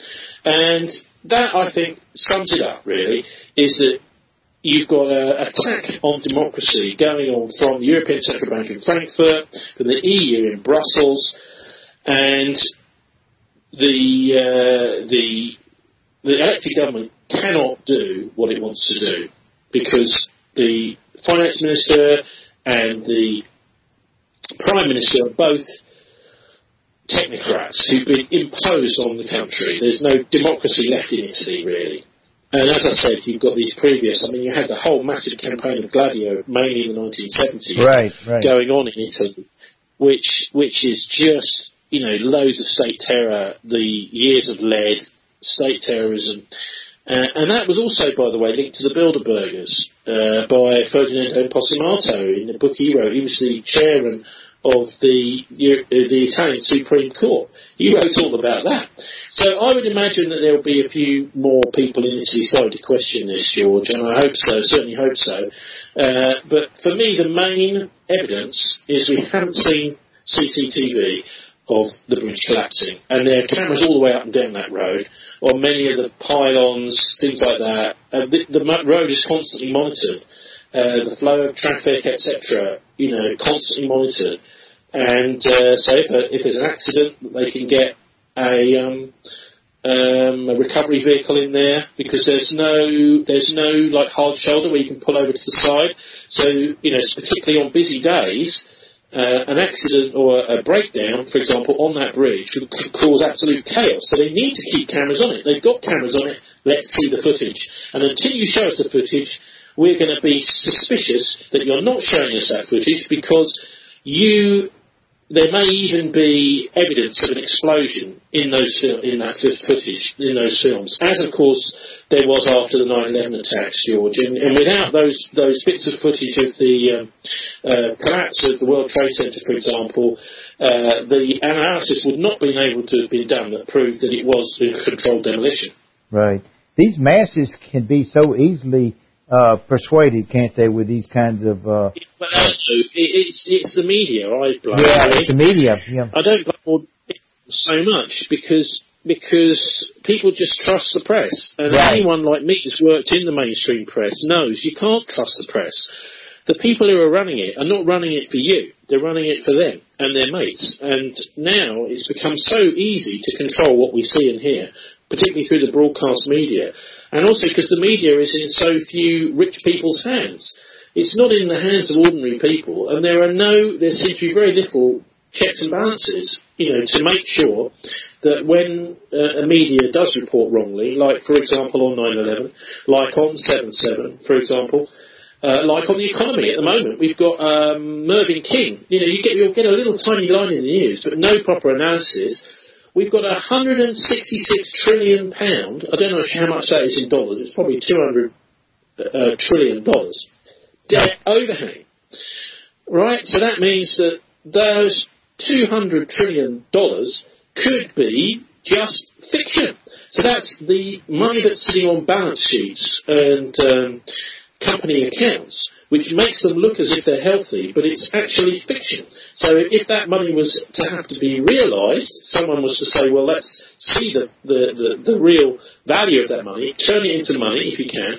Speaker 2: And that, I think, sums it up, really, is that you've got an attack on democracy going on from the European Central Bank in Frankfurt, from the E U in Brussels, and the uh, the the elected government cannot do what it wants to do because the finance minister and the prime minister are both technocrats who've been imposed on the country. There's no democracy left in Italy, really. And as I said, you've got these previous, I mean, you had the whole massive campaign of Gladio, mainly in the nineteen seventies,
Speaker 1: right, right.
Speaker 2: going on in Italy, which which is just, you know, loads of state terror, the years of lead, state terrorism. Uh, and that was also, by the way, linked to the Bilderbergers uh, by Ferdinando Posimato in the book he wrote. He was the chairman of the uh, the Italian Supreme Court. He wrote all about that. So I would imagine that there will be a few more people in Italy starting to question this, George, and I hope so, certainly hope so. Uh, but for me, the main evidence is we haven't seen C C T V of the bridge collapsing, and there are cameras all the way up and down that road, on many of the pylons, things like that. Uh, the, the road is constantly monitored. Uh, the flow of traffic, et cetera, you know, constantly monitored. And uh, so if, a, if there's an accident, they can get a, um, um, a recovery vehicle in there because there's no there's no like hard shoulder where you can pull over to the side. So, you know, particularly on busy days, uh, an accident or a breakdown, for example, on that bridge could, could cause absolute chaos. So they need to keep cameras on it. They've got cameras on it. Let's see the footage. And until you show us the footage, we're going to be suspicious that you're not showing us that footage because you, there may even be evidence of an explosion in those in that footage, in those films, as of course there was after the nine eleven attacks, George. And, and without those those bits of footage of the um, uh, collapse of the World Trade Center, for example, uh, the analysis would not have been able to have been done that proved that it was a controlled demolition.
Speaker 1: Right. These masses can be so easily Uh, persuaded, can't they, with these kinds of... Uh,
Speaker 2: well, uh, it's, it's the media I blame.
Speaker 1: Yeah, it's the media. Yeah.
Speaker 2: I don't blame so much because because people just trust the press. And right. Anyone like me who's worked in the mainstream press knows you can't trust the press. The people who are running it are not running it for you. They're running it for them and their mates. And now it's become so easy to control what we see and hear, particularly through the broadcast media. And also because the media is in so few rich people's hands. It's not in the hands of ordinary people, and there are no, there seems to be very little checks and balances, you know, to make sure that when uh, a media does report wrongly, like, for example, on nine eleven, like on seven seven, for example, uh, like on the economy at the moment, we've got um, Mervyn King. You know, you get, you'll get a little tiny line in the news, but no proper analysis. We've got one hundred sixty-six trillion pounds, I don't know how much that is in dollars, it's probably two hundred uh, trillion dollars, debt overhang. Right, so that means that those two hundred trillion dollars could be just fiction. So that's the money that's sitting on balance sheets and um, company accounts, which makes them look as if they're healthy, but it's actually fiction. So if that money was to have to be realised, someone was to say, well, let's see the, the, the, the real value of that money, turn it into money if you can.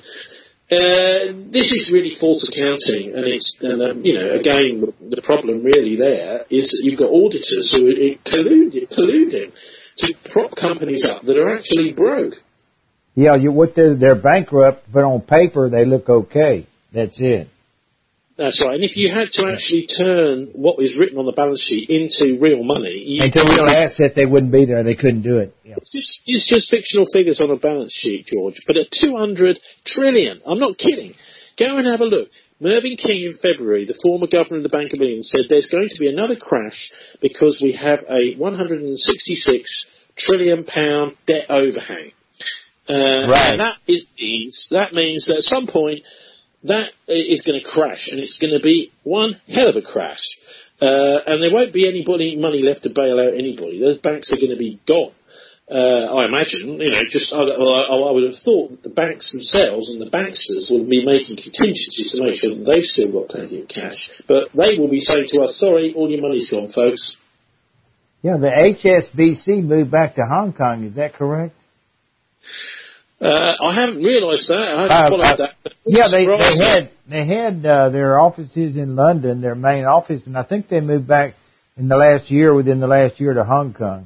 Speaker 2: Uh, this is really false accounting, and it's, and, um, you know, again, the, the problem really there is that you've got auditors who are colluding, colluding to prop companies up that are actually broke.
Speaker 1: Yeah, you, what they're, they're bankrupt, but on paper they look okay. That's it.
Speaker 2: That's right. And if you had to actually turn what was written on the balance sheet into real money...
Speaker 1: Into real asset, they wouldn't be there. They couldn't do it. Yeah.
Speaker 2: It's just, it's just fictional figures on a balance sheet, George. But at two hundred trillion, I'm not kidding. Go and have a look. Mervyn King in February, the former governor of the Bank of England, said there's going to be another crash because we have a one hundred sixty-six trillion pound debt overhang. Uh,
Speaker 1: right.
Speaker 2: And that is, means, that means that at some point... that is going to crash, and it's going to be one hell of a crash. Uh, and there won't be anybody money left to bail out anybody. Those banks are going to be gone. Uh, I imagine, you know, just I, I would have thought that the banks themselves and the banksters will be making contingencies to make sure that they've still got plenty of cash. But they will be saying to us, sorry, all your money's gone, folks.
Speaker 1: Yeah, the H S B C moved back to Hong Kong. Is that correct?
Speaker 2: Uh, I haven't realised that. I haven't uh, followed uh, that.
Speaker 1: Yeah, they, they had they had uh, their offices in London, their main office, and I think they moved back in the last year, within the last year, to Hong Kong.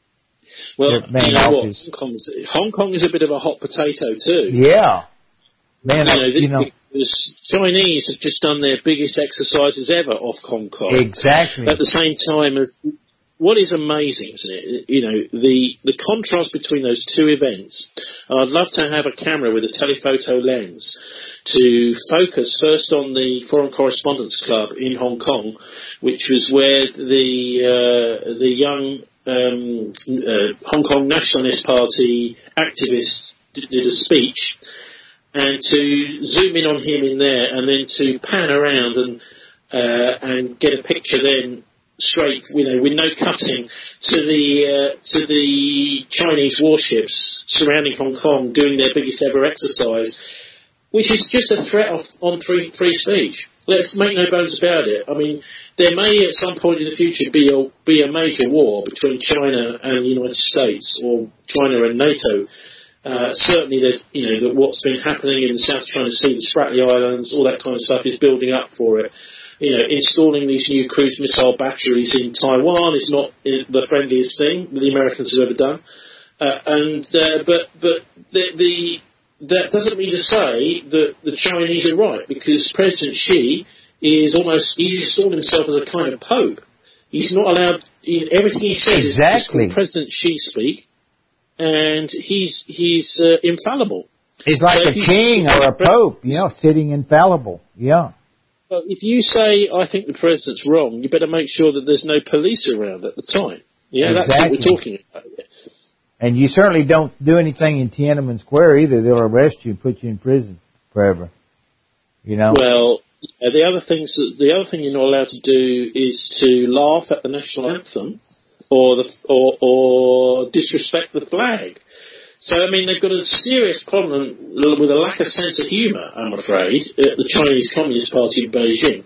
Speaker 2: Well, you know what? Hong Kong, Hong Kong is a bit of a hot potato too.
Speaker 1: Yeah, man.
Speaker 2: You know,
Speaker 1: I, you know,
Speaker 2: the Chinese have just done their biggest exercises ever off Hong Kong.
Speaker 1: Exactly.
Speaker 2: At the same time as. What is amazing, isn't it? You know, the, the contrast between those two events. I'd love to have a camera with a telephoto lens to focus first on the Foreign Correspondents Club in Hong Kong, which was where the uh, the young um, uh, Hong Kong Nationalist Party activist did a speech, and to zoom in on him in there, and then to pan around and uh, and get a picture then. Straight, you know, with no cutting to the uh, to the Chinese warships surrounding Hong Kong, doing their biggest ever exercise, which is just a threat of, on free free speech. Let's make no bones about it. I mean, there may at some point in the future be a be a major war between China and the United States, or China and NATO. Uh, certainly, there's you know that what's been happening in the South China Sea, the Spratly Islands, all that kind of stuff is building up for it. You know, installing these new cruise missile batteries in Taiwan is not the friendliest thing that the Americans have ever done. Uh, and uh, but but the, the that doesn't mean to say that the Chinese are right, because President Xi is almost he's installed himself as a kind of pope. He's not allowed he, everything he says
Speaker 1: exactly.
Speaker 2: is President Xi speak, and he's he's uh, infallible.
Speaker 1: He's like so a king or a pope, you know, sitting infallible. Yeah.
Speaker 2: Well, if you say, I think the president's wrong, you better make sure that there's no police around at the time. Yeah, exactly. That's what we're talking about.
Speaker 1: And you certainly don't do anything in Tiananmen Square either. They'll arrest you and put you in prison forever. You know?
Speaker 2: Well, yeah, the other things, the other thing you're not allowed to do is to laugh at the national anthem or the, or, or disrespect the flag. So, I mean, they've got a serious problem with a lack of sense of humour, I'm afraid, at the Chinese Communist Party in Beijing.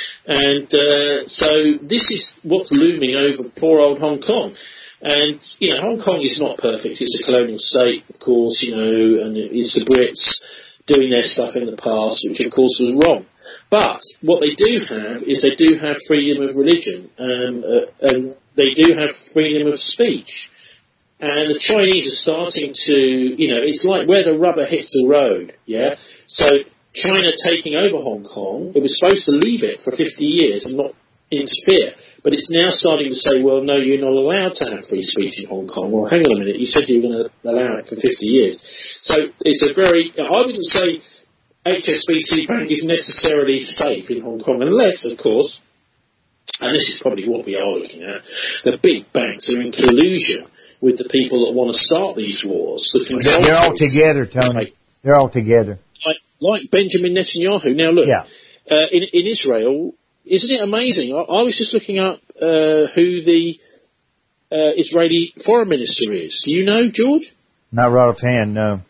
Speaker 2: And uh, so this is what's looming over poor old Hong Kong. And, you know, Hong Kong is not perfect. It's a colonial state, of course, you know, and it's the Brits doing their stuff in the past, which, of course, was wrong. But what they do have is they do have freedom of religion, um, uh, and they do have freedom of speech. And the Chinese are starting to, you know, it's like where the rubber hits the road, yeah? So China taking over Hong Kong, it was supposed to leave it for fifty years and not interfere. But it's now starting to say, well, no, you're not allowed to have free speech in Hong Kong. Well, hang on a minute, you said you were going to allow it for fifty years. So it's a very, I wouldn't say H S B C Bank is necessarily safe in Hong Kong, unless, of course, and this is probably what we are looking at, the big banks are in collusion with the people that want to start these wars. The
Speaker 1: They're all together, Tony. They're all together.
Speaker 2: Like, like Benjamin Netanyahu. Now, look,
Speaker 1: yeah.
Speaker 2: uh, in, in Israel, isn't it amazing? I, I was just looking up uh, who the uh, Israeli foreign minister is. Do you know, George?
Speaker 1: Not right offhand, no.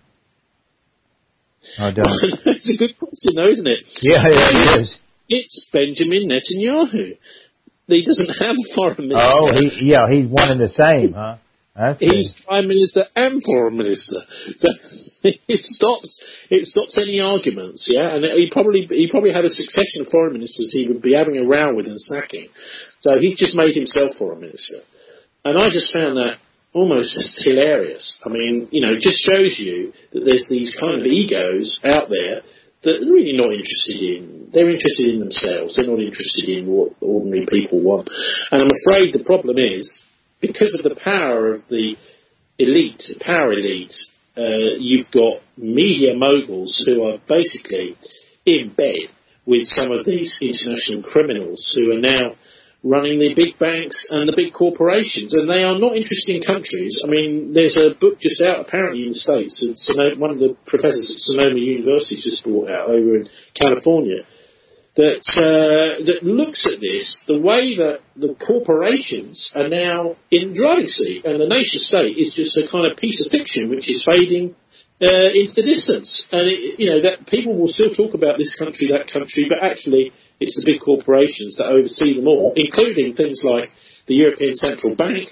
Speaker 1: I don't.
Speaker 2: It's a good question, though, isn't it?
Speaker 1: Yeah, yeah, it is.
Speaker 2: It's Benjamin Netanyahu. He doesn't have a foreign minister.
Speaker 1: Oh, he, yeah, he's one and the same, huh? That's
Speaker 2: He's
Speaker 1: it.
Speaker 2: Prime Minister and Foreign Minister. So it stops it stops any arguments, yeah? And he probably he probably had a succession of foreign ministers he would be having a row with and sacking. So he just made himself Foreign Minister. And I just found that almost hilarious. I mean, you know, it just shows you that there's these kind of egos out there that are really not interested in, they're interested in themselves, they're not interested in what ordinary people want. And I'm afraid the problem is, because of the power of the elite, power elite, uh, you've got media moguls who are basically in bed with some of these international criminals who are now running the big banks and the big corporations, and they are not interested in countries. I mean, there's a book just out apparently in the States, and Sonoma, one of the professors at Sonoma University just brought out over in California, that uh, that looks at this, the way that the corporations are now in the driving seat, and the nation state is just a kind of piece of fiction which is fading uh, into the distance. And, it, you know, that people will still talk about this country, that country, but actually it's the big corporations that oversee them all, including things like the European Central Bank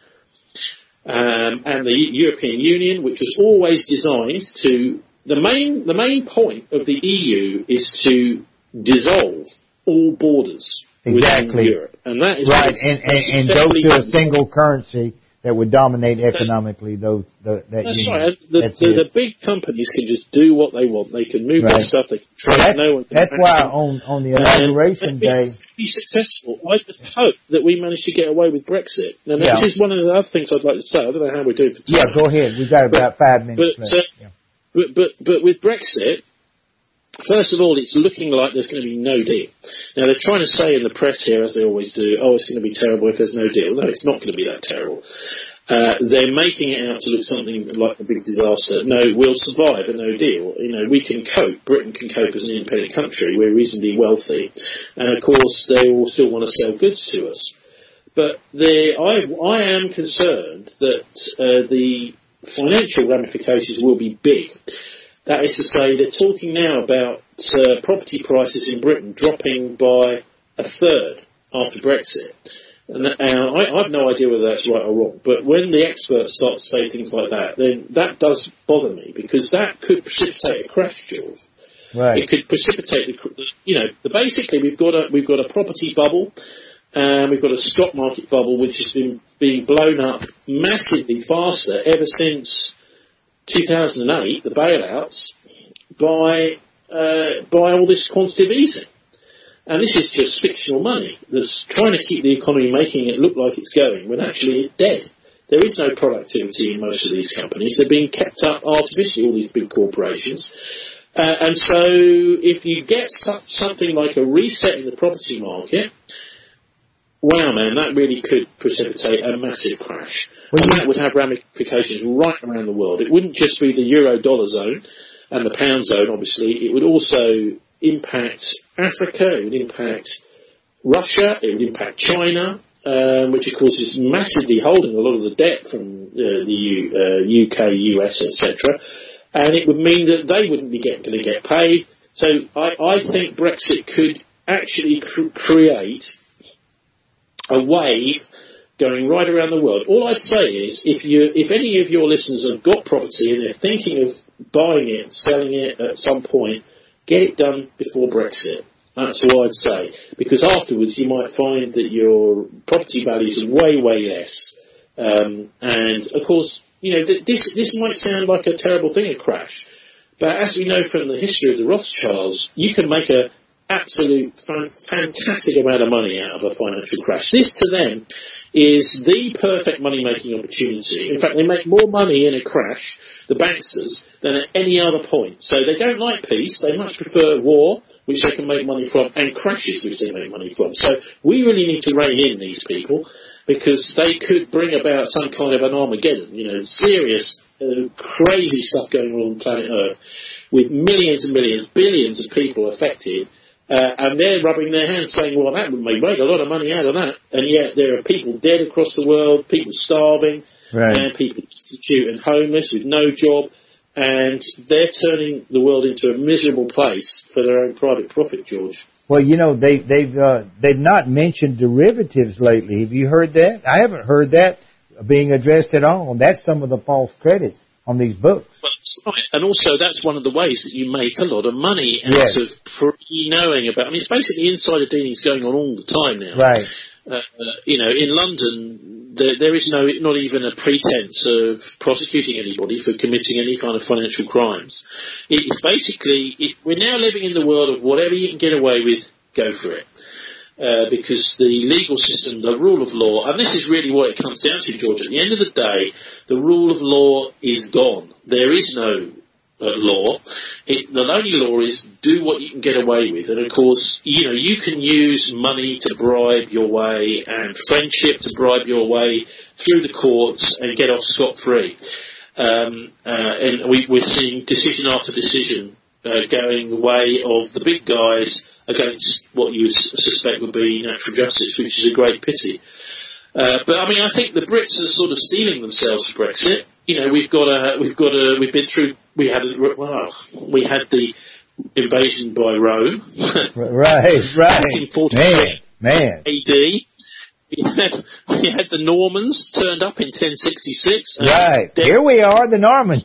Speaker 2: um, and the European Union, which was always designed to... The main, the main point of the E U is to dissolve all borders
Speaker 1: exactly.
Speaker 2: within Europe. And that is
Speaker 1: right, and, and, and go to a single currency that would dominate economically those the, that
Speaker 2: That's
Speaker 1: union.
Speaker 2: right. The,
Speaker 1: That's
Speaker 2: the, the big companies can just do what they want. They can move
Speaker 1: right.
Speaker 2: their stuff. They can trade.
Speaker 1: Well, that,
Speaker 2: no one can
Speaker 1: that's why
Speaker 2: them.
Speaker 1: on on the inauguration
Speaker 2: and
Speaker 1: day,
Speaker 2: be successful. I just hope that we manage to get away with Brexit. Now,
Speaker 1: yeah.
Speaker 2: this is one of the other things I'd like to say. I don't know how we're doing for time.
Speaker 1: Yeah, go ahead. We've got about
Speaker 2: but,
Speaker 1: five minutes
Speaker 2: but,
Speaker 1: left.
Speaker 2: Uh,
Speaker 1: yeah.
Speaker 2: but, but but with Brexit, first of all, it's looking like there's going to be no deal. Now, they're trying to say in the press here, as they always do, oh, it's going to be terrible if there's no deal. No, it's not going to be that terrible. Uh, they're making it out to look something like a big disaster. No, we'll survive a no deal. You know, we can cope. Britain can cope as an independent country. We're reasonably wealthy. And, of course, they will still want to sell goods to us. But the, I, I am concerned that uh, the financial ramifications will be big. That is to say, they're talking now about uh, property prices in Britain dropping by a third after Brexit. And, that, and I, I have no idea whether that's right or wrong, but when the experts start to say things like that, then that does bother me, because that could precipitate a crash, George.
Speaker 1: Right.
Speaker 2: It could precipitate the, you know, the, basically we've got a we've got a property bubble, and we've got a stock market bubble which has been being blown up massively faster ever since two thousand eight, the bailouts, by uh, by all this quantitative easing. And this is just fictional money that's trying to keep the economy, making it look like it's going, when actually it's dead. There is no productivity in most of these companies. They're being kept up artificially, all these big corporations. Uh, and so if you get such, something like a reset in the property market, wow, man, that really could precipitate a massive crash. Well, and that would have ramifications right around the world. It wouldn't just be the euro-dollar zone and the pound zone, obviously. It would also impact Africa, it would impact Russia, it would impact China, um, which of course is massively holding a lot of the debt from uh, the U, uh, U K, U S, et cetera. And it would mean that they wouldn't be going to get paid. So I, I think Brexit could actually cr- create a wave going right around the world. All I'd say is, if you, if any of your listeners have got property and they're thinking of buying it, selling it at some point, get it done before Brexit. That's all I'd say. Because afterwards you might find that your property values are way, way less. Um, and, of course, you know, th- this this might sound like a terrible thing, a crash. But as we know from the history of the Rothschilds, you can make a, absolute fan- fantastic amount of money out of a financial crash. This to them is the perfect money-making opportunity. In fact, they make more money in a crash, the banksters, than at any other point. So they don't like peace. They much prefer war, which they can make money from, and crashes, which they make money from. So we really need to rein in these people, because they could bring about some kind of an Armageddon, you know, serious, uh, crazy stuff going on on planet Earth, with millions and millions, billions of people affected. Uh, and they're rubbing their hands saying, well, that would make a lot of money out of that. And yet there are people dead across the world, people starving, right. and people destitute and homeless with no job. And they're turning the world into a miserable place for their own private profit, George.
Speaker 1: Well, you know, they, they've uh, they've not mentioned derivatives lately. Have you heard that? I haven't heard that being addressed at all. And that's some of the false credits on these books.
Speaker 2: Well, that's right. And also, that's one of the ways that you make a lot of money out
Speaker 1: yes.
Speaker 2: of pre-knowing about. I mean, it's basically insider dealings going on all the time now.
Speaker 1: Right.
Speaker 2: Uh, uh, you know, in London, there, there is no, not even a pretense of prosecuting anybody for committing any kind of financial crimes. It's basically, it, we're now living in the world of whatever you can get away with, go for it. Uh, because the legal system, the rule of law, and this is really what it comes down to, George. At the end of the day, the rule of law is gone. There is no uh, law. It, the only law is do what you can get away with. And of course, you know, you can use money to bribe your way and friendship to bribe your way through the courts and get off scot-free. Um, uh, and we, we're seeing decision after decision uh, going the way of the big guys against what you would suspect would be natural justice, which is a great pity. Uh, but I mean, I think the Brits are sort of stealing themselves for Brexit. You know, we've got a, we've got a, we've been through, we had, a, well, we had the invasion by Rome.
Speaker 1: right, right.
Speaker 2: in forty-three
Speaker 1: man, man.
Speaker 2: A D. We had, we had the Normans turned up in ten sixty-six.
Speaker 1: Right. Here we are, the Normans.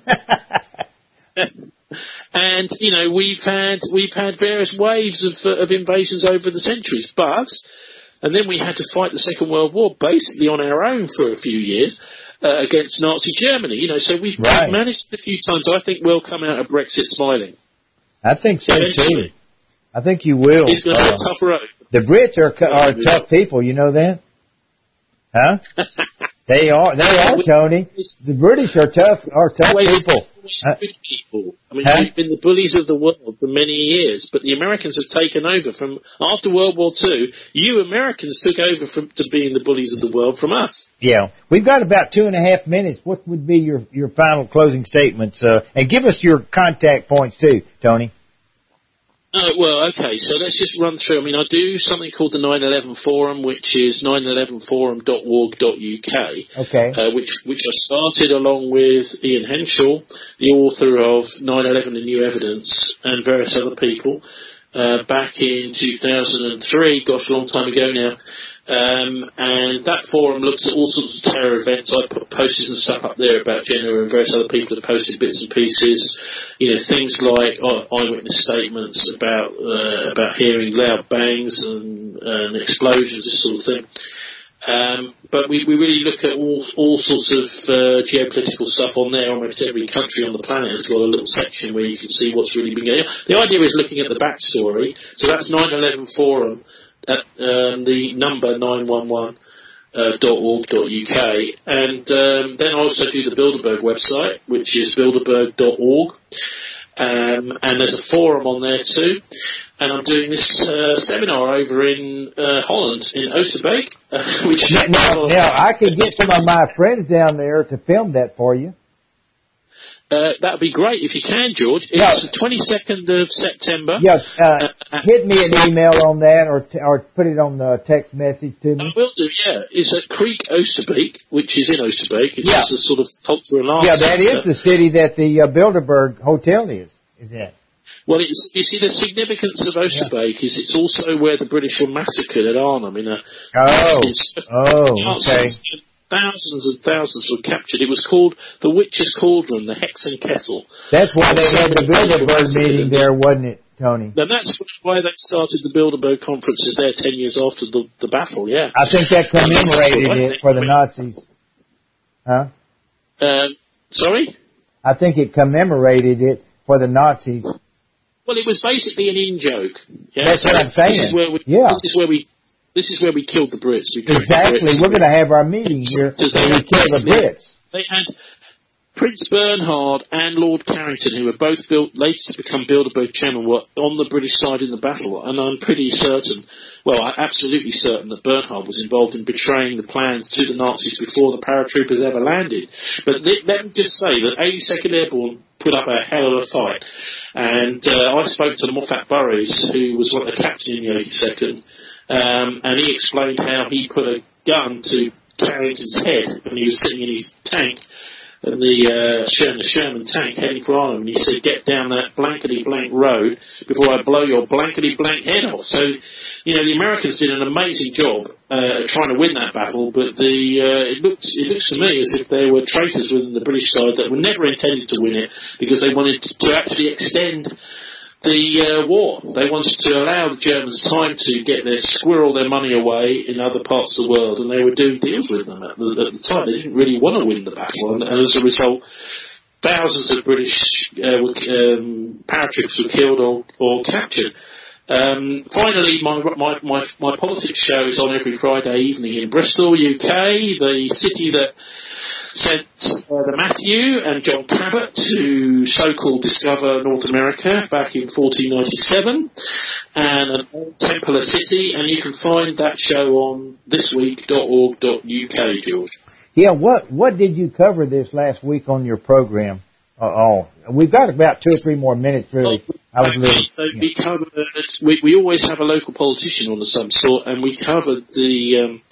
Speaker 2: And, you know, we've had we've had various waves of, uh, of invasions over the centuries, but, and then we had to fight the Second World War basically on our own for a few years uh, against Nazi Germany, you know, so we've
Speaker 1: right.
Speaker 2: managed a few times. I think we'll come out of Brexit smiling.
Speaker 1: I think so too. I think you will.
Speaker 2: It's going to be
Speaker 1: uh,
Speaker 2: a tough road.
Speaker 1: The Brits are, are tough people, you know that? Huh? They are, they are, Tony. The British are tough, are tough
Speaker 2: always,
Speaker 1: people.
Speaker 2: Always
Speaker 1: huh?
Speaker 2: good people. I mean,
Speaker 1: huh?
Speaker 2: we've been the bullies of the world for many years, but the Americans have taken over from, after World War Two, you Americans took over from, to being the bullies of the world from us.
Speaker 1: Yeah. We've got about two and a half minutes. What would be your, your final closing statements? Uh, and give us your contact points too, Tony.
Speaker 2: Uh, well, okay, so let's just run through. I mean, I do something called the nine eleven Forum, which is nine eleven forum dot org dot U K,
Speaker 1: okay.
Speaker 2: uh, which which I started along with Ian Henshall, the author of nine eleven and New Evidence, and various other people, uh, back in two thousand three, gosh, a long time ago now. Um, and that forum looks at all sorts of terror events. I put posters and stuff up there about Jenna and various other people that posted bits and pieces. You know, things like uh, eyewitness statements about uh, about hearing loud bangs and, and explosions, this sort of thing. Um, but we, we really look at all all sorts of uh, geopolitical stuff on there. Almost every country on the planet has got a little section where you can see what's really been going on. The idea is looking at the backstory. So that's nine eleven Forum. At um, the number nine one one dot org dot U K, and um, then I also do the Bilderberg website, which is bilderberg dot org, um, and there's a forum on there too, and I'm doing this uh, seminar over in uh, Holland, in Oosterbeek, uh, which
Speaker 1: now, now, now I could get some of my friends down there to film that for you.
Speaker 2: Uh, that would be great if you can, George. It's
Speaker 1: yeah.
Speaker 2: the twenty-second of September.
Speaker 1: Yeah, uh, uh, hit me an email on that, or t- or put it on the text message to me.
Speaker 2: I will do, yeah. It's at Creek Oosterbeek, which is in Oosterbeek. It's
Speaker 1: yeah.
Speaker 2: just a sort of cultural arts.
Speaker 1: Yeah, that is the city that the uh, Bilderberg Hotel is, is in.
Speaker 2: Well, it's, you see, the significance of Oosterbeek yeah. is it's also where the British were massacred at Arnhem. In a,
Speaker 1: oh, oh, okay.
Speaker 2: Thousands and thousands were captured. It was called the Witch's Cauldron, the Hexen Kettle.
Speaker 1: That's why they had the Bilderberg meeting there, wasn't it, Tony?
Speaker 2: And that's why they started the Bilderberg conferences there ten years after the, the battle, yeah.
Speaker 1: I think that commemorated it for the Nazis. Huh?
Speaker 2: Um, sorry?
Speaker 1: I think it commemorated it for the Nazis.
Speaker 2: Well, it was basically an in-joke. Yeah?
Speaker 1: That's what I'm saying.
Speaker 2: This is where we,
Speaker 1: yeah.
Speaker 2: This is where we, this is where we killed the Brits. We
Speaker 1: exactly.
Speaker 2: The Brits.
Speaker 1: We're going to have our meeting here where we kill the Brits.
Speaker 2: They had Prince Bernhard and Lord Carrington, who were both built, later to become Bilderberg chairman, were on the British side in the battle, and I'm pretty certain, well, I'm absolutely certain that Bernhard was involved in betraying the plans to the Nazis before the paratroopers ever landed. But let, let me just say that eighty-second Airborne put up a hell of a fight, and uh, I spoke to Moffat Burrows, who was one of the captain in the eighty-second, um, and he explained how he put a gun to Carrington's head when he was sitting in his tank, and the uh, Sherman, Sherman tank heading for Arnhem, and he said, get down that blankety-blank road before I blow your blankety-blank head off. So, you know, the Americans did an amazing job uh, trying to win that battle, but the uh, it looks it looks to me as if there were traitors within the British side that were never intended to win it because they wanted to actually extend the uh, war. They wanted to allow the Germans time to get their squirrel their money away in other parts of the world, and they were doing deals with them at the, at the time. They didn't really want to win the battle, and, and as a result, thousands of British uh, were, um, paratroopers were killed or, or captured. Um, finally, my, my my my politics show is on every Friday evening in Bristol, U K, the city that sent uh, the Matthew and John Cabot to so-called discover North America back in fourteen ninety-seven, and an old Templar city, and you can find that show on this week dot org dot U K, George.
Speaker 1: Yeah, what what did you cover this last week on your program? Uh, oh, we've got about two or three more minutes, really.
Speaker 2: Well,
Speaker 1: I was little,
Speaker 2: so
Speaker 1: yeah.
Speaker 2: we covered, we, we always have a local politician on of some sort, and we covered the um,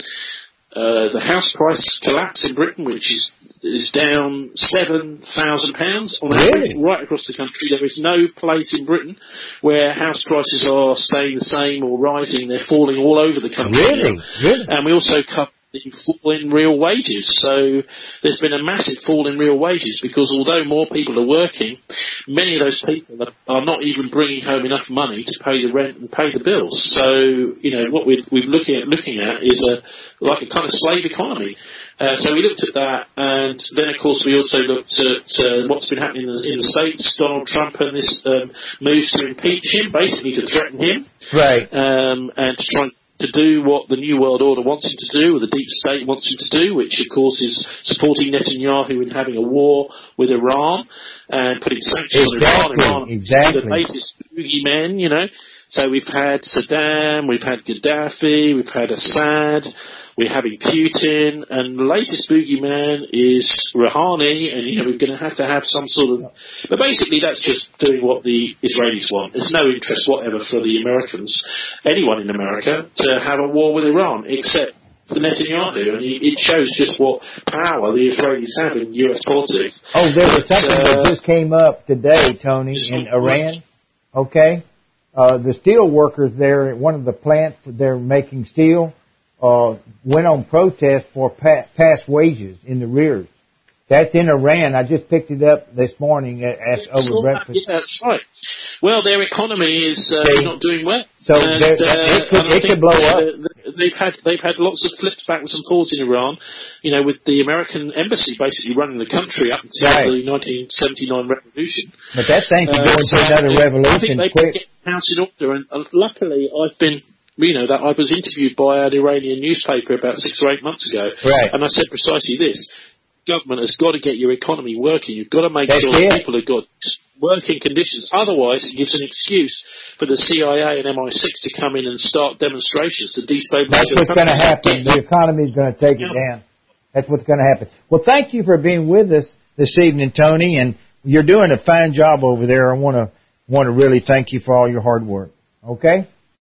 Speaker 2: uh, the house price collapse in Britain, which is is down seven thousand pounds on average,
Speaker 1: really?
Speaker 2: right across the country. There is no place in Britain where house prices are staying the same or rising. They're falling all over the country.
Speaker 1: Really?
Speaker 2: Now.
Speaker 1: Really?
Speaker 2: And we also covered the fall in real wages. So there's been a massive fall in real wages because although more people are working, many of those people are not even bringing home enough money to pay the rent and pay the bills. So, you know, what we're, we're looking at looking at is a like a kind of slave economy. Uh, so we looked at that, and then of course we also looked at uh, what's been happening in the, in the States, Donald Trump and this um, move to impeach him, basically to threaten him,
Speaker 1: right?
Speaker 2: Um, and to try to do what the New World Order wants him to do, or the deep state wants him to do, which of course is supporting Netanyahu in having a war with Iran and putting sanctions
Speaker 1: exactly,
Speaker 2: on Iran. Iran
Speaker 1: exactly.
Speaker 2: The latest boogeymen, you know. So we've had Saddam, we've had Gaddafi, we've had Assad, we're having Putin, and the latest boogeyman is Rouhani, and, you know, we're going to have to have some sort of... But basically that's just doing what the Israelis want. There's no interest whatever for the Americans, anyone in America, to have a war with Iran, except for Netanyahu, and it shows just what power the Israelis have in U S politics.
Speaker 1: Oh, there was something
Speaker 2: uh,
Speaker 1: that just came up today, Tony, in Iran, okay? Uh, the steel workers there at one of the plants they're making steel uh, went on protest for pa- past wages in the rears. That's in Iran. I just picked it up this morning at, at over breakfast.
Speaker 2: Yeah, that's right. Well, their economy is uh,
Speaker 1: they,
Speaker 2: not doing well.
Speaker 1: So
Speaker 2: and,
Speaker 1: uh,
Speaker 2: it
Speaker 1: could, it could blow
Speaker 2: uh,
Speaker 1: up.
Speaker 2: They've had they've had lots of flips backwards and forwards in Iran. You know, with the American embassy basically running the country up until
Speaker 1: right.
Speaker 2: the nineteen seventy-nine revolution.
Speaker 1: But that thing could
Speaker 2: uh,
Speaker 1: go into
Speaker 2: so
Speaker 1: another revolution
Speaker 2: I think they
Speaker 1: quick.
Speaker 2: Get the house in order, and uh, luckily I've been. You know, that I was interviewed by an Iranian newspaper about six or eight months ago,
Speaker 1: right.
Speaker 2: and I said precisely this. Government has got to get your economy working. You've got to make
Speaker 1: That's
Speaker 2: sure
Speaker 1: it.
Speaker 2: people have got working conditions. Otherwise, it gives an excuse for the C I A and M I six to come in and start demonstrations to destabilize
Speaker 1: That's what's going to happen. The economy is going to take it down. That's what's going to happen. Well, thank you for being with us this evening, Tony, and you're doing a fine job over there. I want to want to really thank you for all your hard work. Okay?